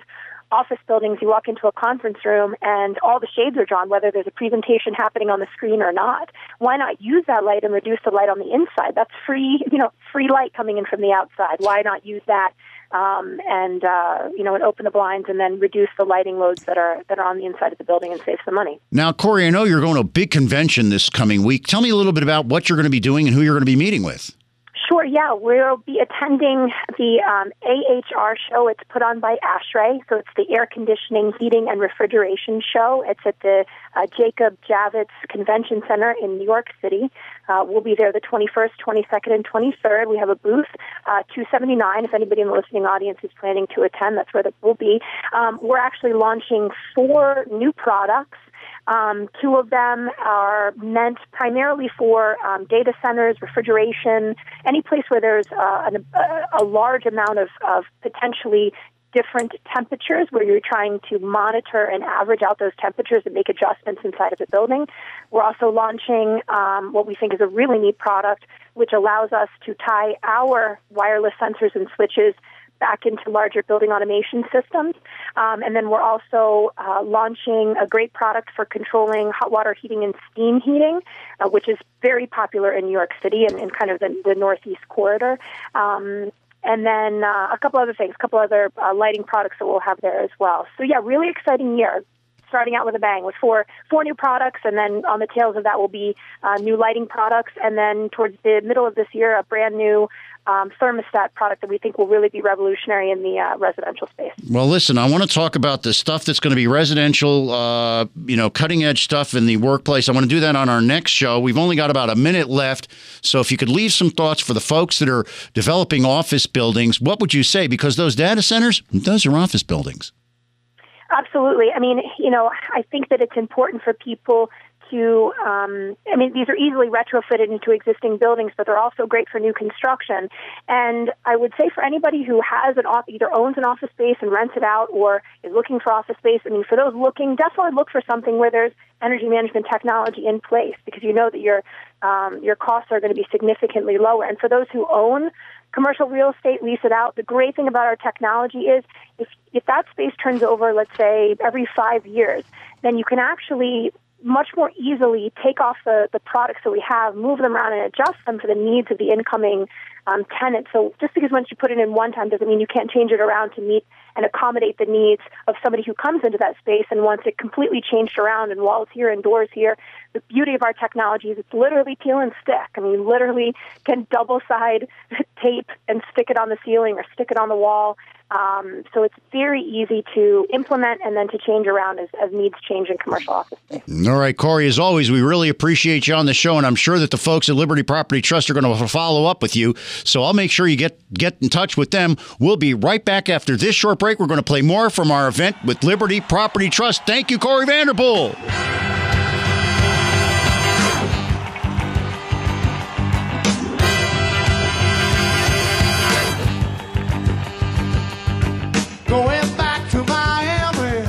office buildings, you walk into a conference room and all the shades are drawn, whether there's a presentation happening on the screen or not. Why not use that light and reduce the light on the inside? That's free, you know, free light coming in from the outside. Why not use that um, and uh, you know, and open the blinds and then reduce the lighting loads that are that are on the inside of the building and save some money? Now, Corey, I know you're going to a big convention this coming week. Tell me a little bit about what you're going to be doing and who you're going to be meeting with. Sure, yeah. We'll be attending the um, A H R show. It's put on by ASHRAE, so it's the Air Conditioning, Heating, and Refrigeration Show. It's at the uh, Jacob Javits Convention Center in New York City. Uh, we'll be there the twenty-first, twenty-second, and twenty-third. We have a booth, uh, two seventy-nine. If anybody in the listening audience is planning to attend, that's where we'll be. Um, we're actually launching four new products. Um, two of them are meant primarily for um, data centers, refrigeration, any place where there's uh, an, a, a large amount of, of potentially different temperatures, where you're trying to monitor and average out those temperatures and make adjustments inside of the building. We're also launching um, what we think is a really neat product, which allows us to tie our wireless sensors and switches back into larger building automation systems. Um, and then we're also uh, launching a great product for controlling hot water heating and steam heating, uh, which is very popular in New York City and in kind of the, the Northeast corridor. Um, and then uh, a couple other things, a couple other uh, lighting products that we'll have there as well. So yeah, really exciting year. Starting out with a bang with four four new products, and then on the tails of that will be uh, new lighting products, and then towards the middle of this year, a brand new um, thermostat product that we think will really be revolutionary in the uh, residential space. Well, listen, I want to talk about the stuff that's going to be residential, uh, you know, cutting edge stuff in the workplace. I want to do that on our next show. We've only got about a minute left, so if you could leave some thoughts for the folks that are developing office buildings, what would you say? Because those data centers, those are office buildings. Absolutely. I mean, you know, I think that it's important for people to, um, I mean, these are easily retrofitted into existing buildings, but they're also great for new construction. And I would say for anybody who has an off, either owns an office space and rents it out or is looking for office space, I mean, for those looking, definitely look for something where there's energy management technology in place, because you know that your um, your costs are going to be significantly lower. And for those who own commercial real estate, lease it out, the great thing about our technology is if, if that space turns over, let's say, every five years, then you can actually much more easily take off the, the products that we have, move them around, and adjust them for the needs of the incoming um, tenant. So just because once you put it in one time doesn't mean you can't change it around to meet and accommodate the needs of somebody who comes into that space and wants it completely changed around and walls here and doors here. The beauty of our technology is it's literally peel and stick. I mean, you literally can double-side tape and stick it on the ceiling or stick it on the wall. Um, so it's very easy to implement and then to change around as, as needs change in commercial office space. All right, Corey, as always, we really appreciate you on the show, and I'm sure that the folks at Liberty Property Trust are going to follow up with you. So I'll make sure you get, get in touch with them. We'll be right back after this short break. We're going to play more from our event with Liberty Property Trust. Thank you, Corey Vanderpool. Going back to Miami.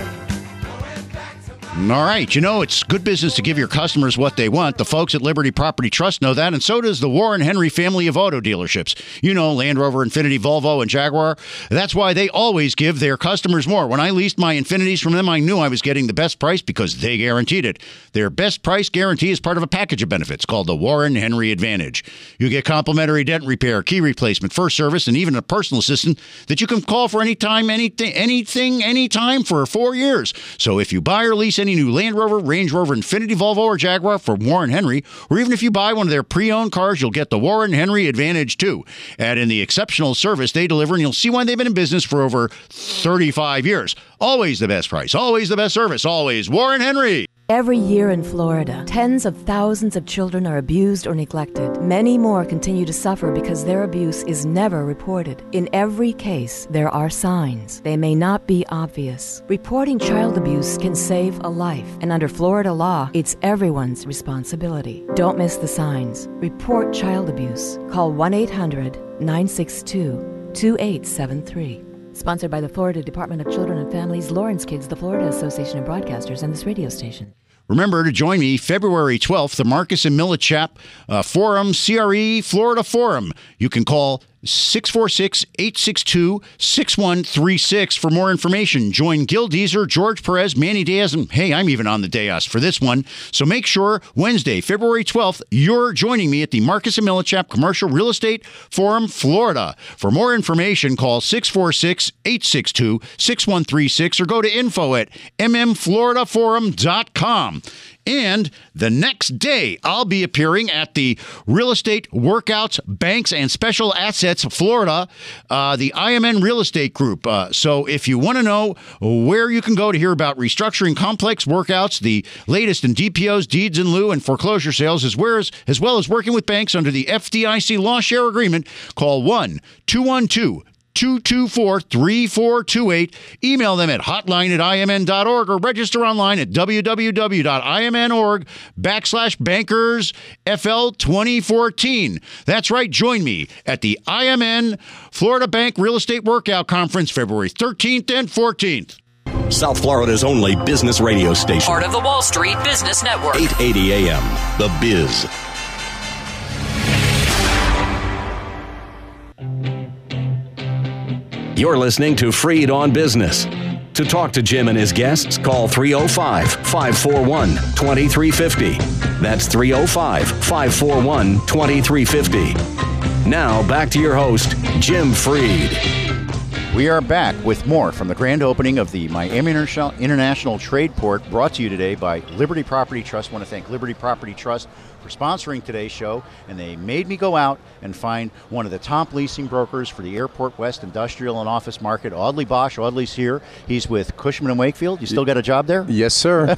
All right. You know, it's good business to give your customers what they want. The folks at Liberty Property Trust know that, and so does the Warren Henry family of auto dealerships. You know, Land Rover, Infiniti, Volvo, and Jaguar. That's why they always give their customers more. When I leased my Infinitis from them, I knew I was getting the best price because they guaranteed it. Their best price guarantee is part of a package of benefits called the Warren Henry Advantage. You get complimentary dent repair, key replacement, first service, and even a personal assistant that you can call for anytime, anything, anything, anytime for four years. So if you buy or lease any new Land Rover, Range Rover, Infiniti, Volvo, or Jaguar from Warren Henry, or even if you buy one of their pre-owned cars, you'll get the Warren Henry Advantage too. Add in the exceptional service they deliver, and you'll see why they've been in business for over thirty-five years. Always the best price, always the best service, always Warren Henry. Every year in Florida, tens of thousands of children are abused or neglected. Many more continue to suffer because their abuse is never reported. In every case, there are signs. They may not be obvious. Reporting child abuse can save a life, and under Florida law, it's everyone's responsibility. Don't miss the signs. Report child abuse. Call one eight hundred nine six two two eight seven three. Sponsored by the Florida Department of Children and Families, Lawrence Kids, the Florida Association of Broadcasters, and this radio station. Remember to join me February twelfth, the Marcus and Millichap uh, Forum, C R E Florida Forum. You can call six four six, eight six two, six one three six for more information. Join Gil Deezer, George Perez, Manny Diaz, and hey, I'm even on the dais for this one. So make sure Wednesday, February twelfth, you're joining me at the Marcus and Millichap Commercial Real Estate Forum, Florida. For more information, call six four six, eight six two, six one three six or go to info at m m florida forum dot com. And the next day, I'll be appearing at the Real Estate Workouts, Banks, and Special Assets Florida, uh, the I M N Real Estate Group. Uh, so if you want to know where you can go to hear about restructuring complex workouts, the latest in D P Os, deeds in lieu, and foreclosure sales, as well as, as well as working with banks under the F D I C Law Share Agreement, call one two one two, two two four, three four two eight. Email them at hotline at I M N dot org or register online at w w w dot i m n dot org backslash bankers F L twenty fourteen. That's right. Join me at the I M N Florida Bank Real Estate Workout Conference February thirteenth and fourteenth. South Florida's only business radio station. Part of the Wall Street Business Network. eight eighty A M. The Biz. You're listening to Freed on Business. To talk to Jim and his guests, call three oh five, five four one, two three five oh. That's three oh five, five four one, two three five oh. Now, back to your host, Jim Freed. We are back with more from the grand opening of the Miami Inter- International Trade Port, brought to you today by Liberty Property Trust. I want to thank Liberty Property Trust for sponsoring today's show, and they made me go out and find one of the top leasing brokers for the Airport West industrial and office market, Audley Bosch. Audley's here. He's with Cushman and Wakefield. You still got a job there? Yes, sir.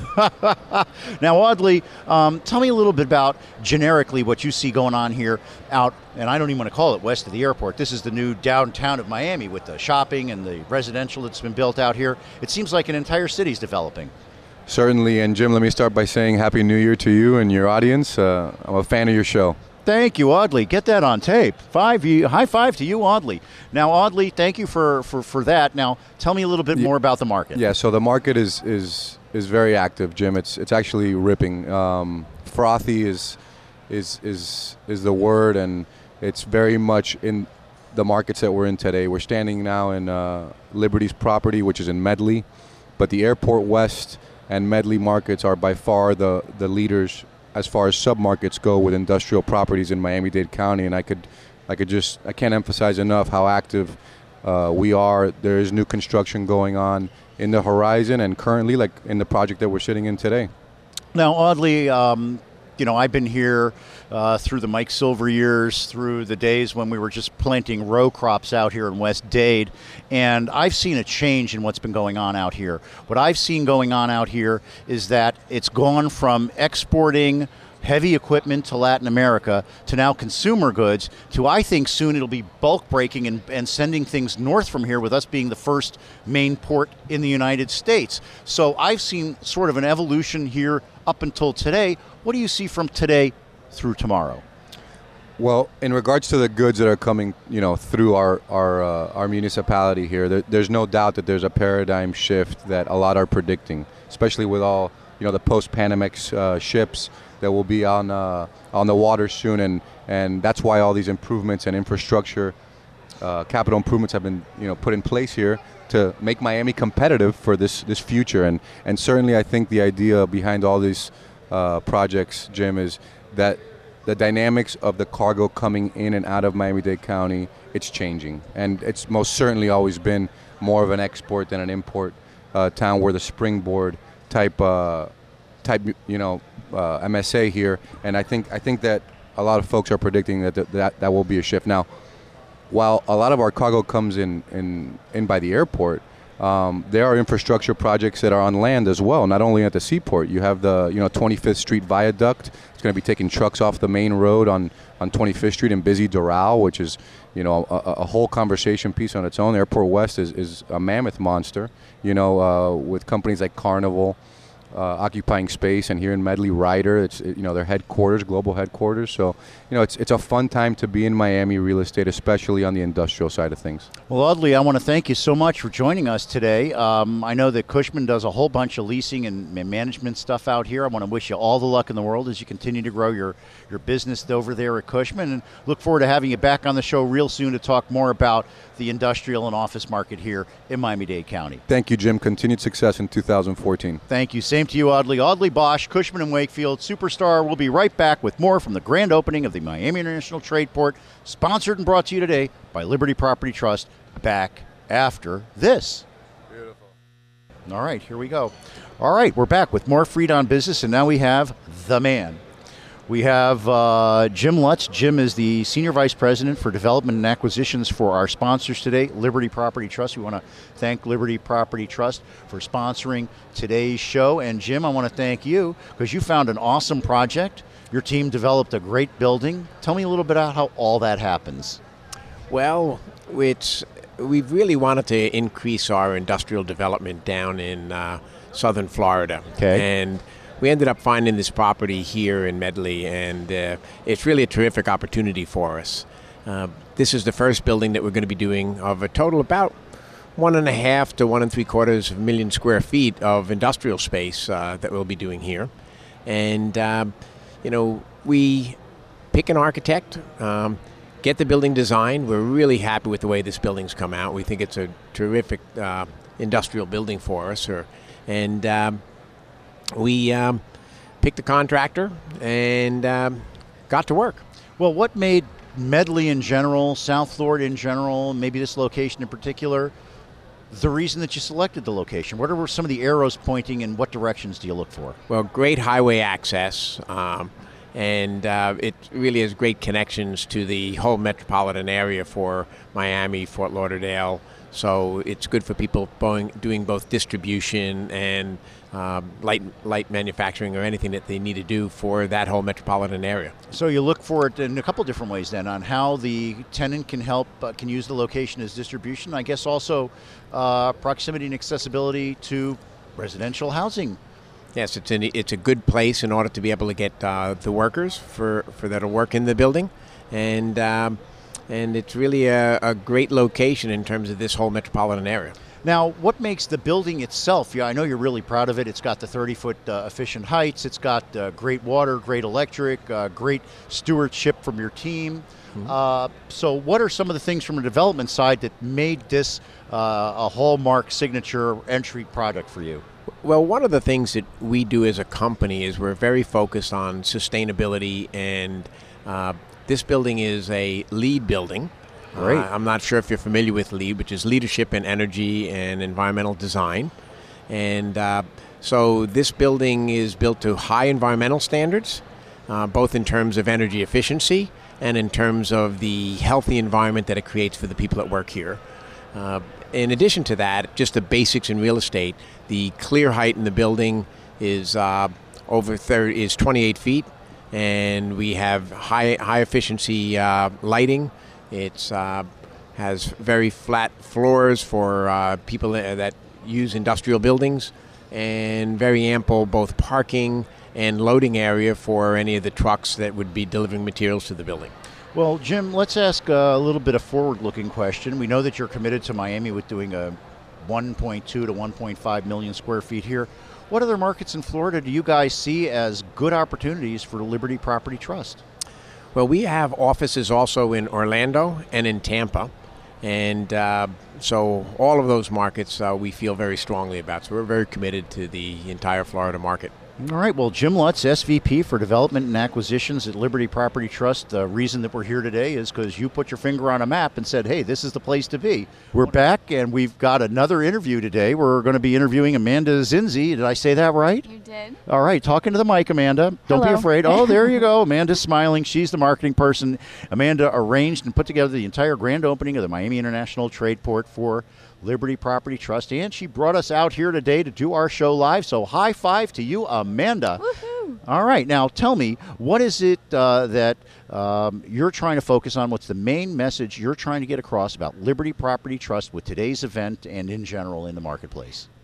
Now, Audley, um, tell me a little bit about generically what you see going on here out, and I don't even want to call it west of the airport. This is the new downtown of Miami with the shopping and the residential that's been built out here. It seems like an entire city's developing. Certainly, and Jim, let me start by saying Happy New Year to you and your audience. Uh, I'm a fan of your show. Thank you, Audley. Get that on tape. Five, high five to you, Audley. Now, Audley, thank you for, for, for that. Now, tell me a little bit more about the market. Yeah, so the market is is is very active, Jim. It's it's actually ripping. Um, frothy is is is is the word, and it's very much in the markets that we're in today. We're standing now in uh, Liberty's property, which is in Medley, but the Airport West and Medley markets are by far the, the leaders as far as submarkets go with industrial properties in Miami-Dade County. And I could, I could just, I can't emphasize enough how active uh, we are. There is new construction going on in the horizon and currently, like in the project that we're sitting in today. Now, Audley, um, you know, I've been here uh, through the Mike Silver years, through the days when we were just planting row crops out here in West Dade, and I've seen a change in what's been going on out here. What I've seen going on out here is that it's gone from exporting heavy equipment to Latin America to now consumer goods to, I think soon it'll be bulk breaking and, and sending things north from here, with us being the first main port in the United States. So I've seen sort of an evolution here up until today. What do you see from today through tomorrow? Well, in regards to the goods that are coming, you know, through our our uh, our municipality here, there, there's no doubt that there's a paradigm shift that a lot are predicting, especially with all, you know, the post-Panamex uh, ships that will be on uh, on the water soon, and and that's why all these improvements and infrastructure, uh, capital improvements have been, you know, put in place here to make Miami competitive for this this future. And and certainly I think the idea behind all these uh, projects, Jim, is that the dynamics of the cargo coming in and out of Miami-Dade County, it's changing, and it's most certainly always been more of an export than an import uh, town. Where the springboard type uh, type you know uh, M S A here, and I think I think that a lot of folks are predicting that th- that that will be a shift. Now, while a lot of our cargo comes in in, in by the airport, um, there are infrastructure projects that are on land as well. Not only at the seaport, you have the you know twenty-fifth Street Viaduct. It's going to be taking trucks off the main road on, on twenty-fifth Street in busy Doral, which is you know a, a whole conversation piece on its own. Airport West is, is a mammoth monster, you know, uh, with companies like Carnival, uh, occupying space, and here in Medley, Ryder, it's you know their headquarters, global headquarters. So you know it's it's a fun time to be in Miami real estate, especially on the industrial side of things. Well, Audley, I want to thank you so much for joining us today. Um, I know that Cushman does a whole bunch of leasing and management stuff out here. I want to wish you all the luck in the world as you continue to grow your your business over there at Cushman, and look forward to having you back on the show real soon to talk more about the industrial and office market here in Miami-Dade County. Thank you, Jim. Continued success in two thousand fourteen. Thank you. Same to you, Audley. Audley Bosch, Cushman and Wakefield Superstar. We'll be right back with more from the grand opening of the Miami International Trade Port, sponsored and brought to you today by Liberty Property Trust, back after this. Beautiful. All right, here we go. All right, we're back with more Freed on Business, and now we have the man. We have uh, Jim Lutz. Jim is the Senior Vice President for Development and Acquisitions for our sponsors today, Liberty Property Trust. We want to thank Liberty Property Trust for sponsoring today's show. And Jim, I want to thank you because you found an awesome project. Your team developed a great building. Tell me a little bit about how all that happens. Well, it's, we've really wanted to increase our industrial development down in uh, southern Florida. Okay. And we ended up finding this property here in Medley, and uh, it's really a terrific opportunity for us. Uh, this is the first building that we're going to be doing of a total about one and a half to one and three quarters of a million square feet of industrial space uh, that we'll be doing here. And, uh, you know, we pick an architect, um, get the building designed. We're really happy with the way this building's come out. We think it's a terrific uh, industrial building for us. Or, and um, we um, picked a contractor and um, got to work. Well, what made Medley in general, South Florida in general, maybe this location in particular, the reason that you selected the location? What are some of the arrows pointing, and what directions do you look for? Well, great highway access, um, and uh, it really has great connections to the whole metropolitan area for Miami, Fort Lauderdale. So it's good for people going, doing both distribution and um, light light manufacturing or anything that they need to do for that whole metropolitan area. So you look for it in a couple different ways then on how the tenant can help, uh, can use the location as distribution. I guess also uh, proximity and accessibility to residential housing. Yes, it's, an, it's a good place in order to be able to get uh, the workers for, for that'll work in the building. And um, and it's really a, a great location in terms of this whole metropolitan area. Now, what makes the building itself? Yeah, I know you're really proud of it. It's got the thirty-foot uh, efficient heights. It's got uh, great water, great electric, uh, great stewardship from your team. Mm-hmm. Uh, so what are some of the things from the development side that made this uh, a hallmark signature entry product for you? Well, one of the things that we do as a company is we're very focused on sustainability, and uh, this building is a LEED building. Great. Uh, I'm not sure if you're familiar with LEED, which is Leadership in Energy and Environmental Design. And uh, so this building is built to high environmental standards, uh, both in terms of energy efficiency and in terms of the healthy environment that it creates for the people that work here. Uh, in addition to that, just the basics in real estate, the clear height in the building is uh, over thirty, is twenty-eight feet, and we have high high efficiency uh, lighting. It's uh, has very flat floors for uh, people that use industrial buildings, and very ample both parking and loading area for any of the trucks that would be delivering materials to the building. Well, Jim, let's ask a little bit of forward-looking question. We know that you're committed to Miami with doing a one point two to one point five million square feet here. What other markets in Florida do you guys see as good opportunities for Liberty Property Trust? Well, we have offices also in Orlando and in Tampa, and uh, so all of those markets uh, we feel very strongly about. So we're very committed to the entire Florida market. All right. Well, Jim Lutz, S V P for Development and Acquisitions at Liberty Property Trust. The reason that we're here today is because you put your finger on a map and said, hey, this is the place to be. We're back, and we've got another interview today. We're going to be interviewing Amanda Zinzi. Did I say that right? You did. All right. Talking to the mic, Amanda. Don't Hello. be afraid. Oh, there you go. Amanda's smiling. She's the marketing person. Amanda arranged and put together the entire grand opening of the Miami International Trade Port for Liberty Property Trust, and she brought us out here today to do our show live, so high five to you, Amanda. Woohoo. All right, now tell me, what is it uh, that um, you're trying to focus on? What's the main message you're trying to get across about Liberty Property Trust with today's event and in general in the marketplace?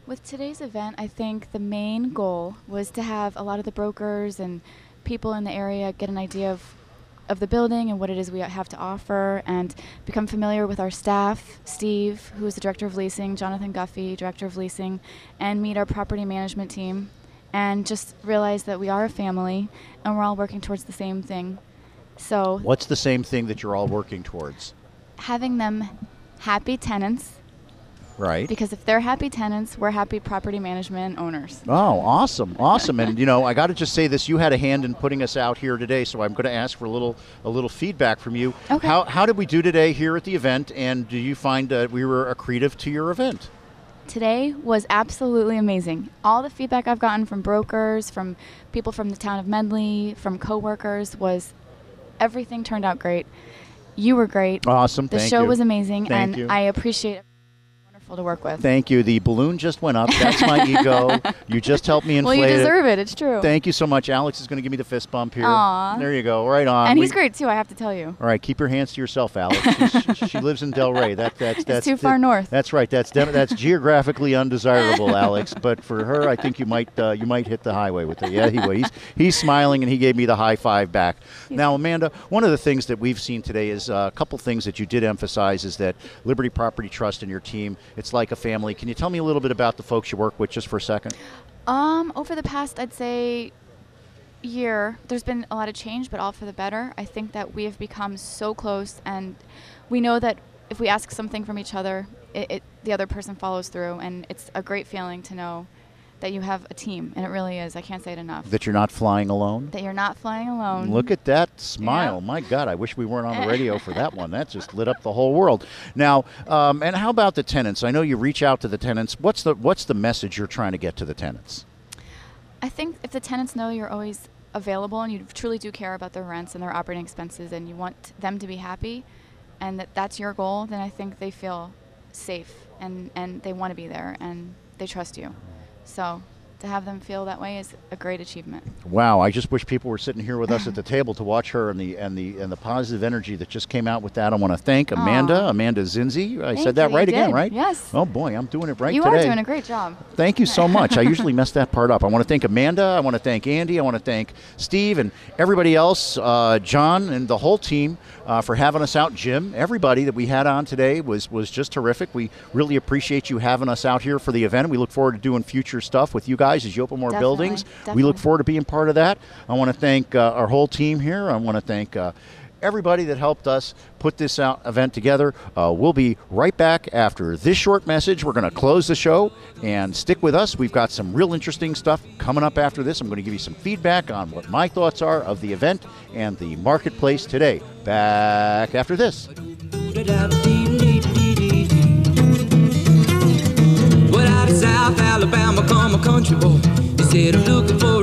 With today's event, I think the main goal was to have a lot of the brokers and people in the area get an idea of of the building and what it is we have to offer, and become familiar with our staff, Steve, who is the Director of Leasing, Jonathan Guffey, Director of Leasing, and meet our property management team, and just realize that we are a family and we're all working towards the same thing. So What's the same thing that you're all working towards? having them happy tenants, Right. because if they're happy tenants, we're happy property management owners. Oh, awesome, awesome! And you know, I got to just say this: you had a hand in putting us out here today, so I'm going to ask for a little, a little feedback from you. Okay. How how did we do today here at the event? And do you find that we were accretive to your event? Today was absolutely amazing. All the feedback I've gotten from brokers, from people from the town of Medley, from coworkers, was everything turned out great. You were great. Awesome. The Thank show you. was amazing, Thank and you. I appreciate it. Wonderful to work with. Thank you. The balloon just went up. That's my ego. You just helped me Well, inflate you deserve it. It's true. Thank you so much. Alex is going to give me the fist bump here. Aw. There you go. Right on. and We- he's great too, I have to tell you. All right, keep your hands to yourself, Alex. She's- she lives in Delray. That, that's that's too far north. That's right. That's dem- that's geographically undesirable, Alex. But for her, I think you might uh, you might hit the highway with it. Yeah, he he's he's smiling and he gave me the high five back. Now, Amanda, one of the things that we've seen today is uh, a couple things that you did emphasize is that Liberty Property Trust and your team, it's like a family. Can you tell me a little bit about the folks you work with, just for a second? Um, over the past, I'd say, year, there's been a lot of change, but all for the better. I think that we have become so close, and we know that if we ask something from each other, it, it the other person follows through, and it's a great feeling to know that you have a team, and it really is. I can't say it enough. That you're not flying alone? That you're not flying alone. Look at that smile. My God, I wish we weren't on the radio for that one. That just lit up the whole world. Now, um, and how about the tenants? I know you reach out to the tenants. What's the what's the message you're trying to get to the tenants? I think if the tenants know you're always available and you truly do care about their rents and their operating expenses and you want them to be happy and that that's your goal, then I think they feel safe and, and they want to be there and they trust you. So to have them feel that way is a great achievement. Wow, I just wish people were sitting here with us at the table to watch her and the and the and the positive energy that just came out with that. I want to thank Amanda, Aw. Amanda Zinzi. I Thank said that you, right you again, did. right? Yes. Oh boy, I'm doing it right you today. are doing a great job. Thank you so much. I usually mess that part up. I want to thank Amanda. I want to thank Andy. I want to thank Steve and everybody else, uh, John and the whole team uh, for having us out. Jim, everybody that we had on today was was just terrific. We really appreciate you having us out here for the event. We look forward to doing future stuff with you guys as you open more Definitely, buildings. definitely. We look forward to being part of that. I want to thank uh, our whole team here. I want to thank uh, everybody that helped us put this out event together. Uh, we'll be right back after this short message. We're going to close the show and stick with us. We've got some real interesting stuff coming up after this. I'm going to give you some feedback on what my thoughts are of the event and the marketplace today. Back after this. Well, out of South Alabama, come a country boy. He said, I'm looking for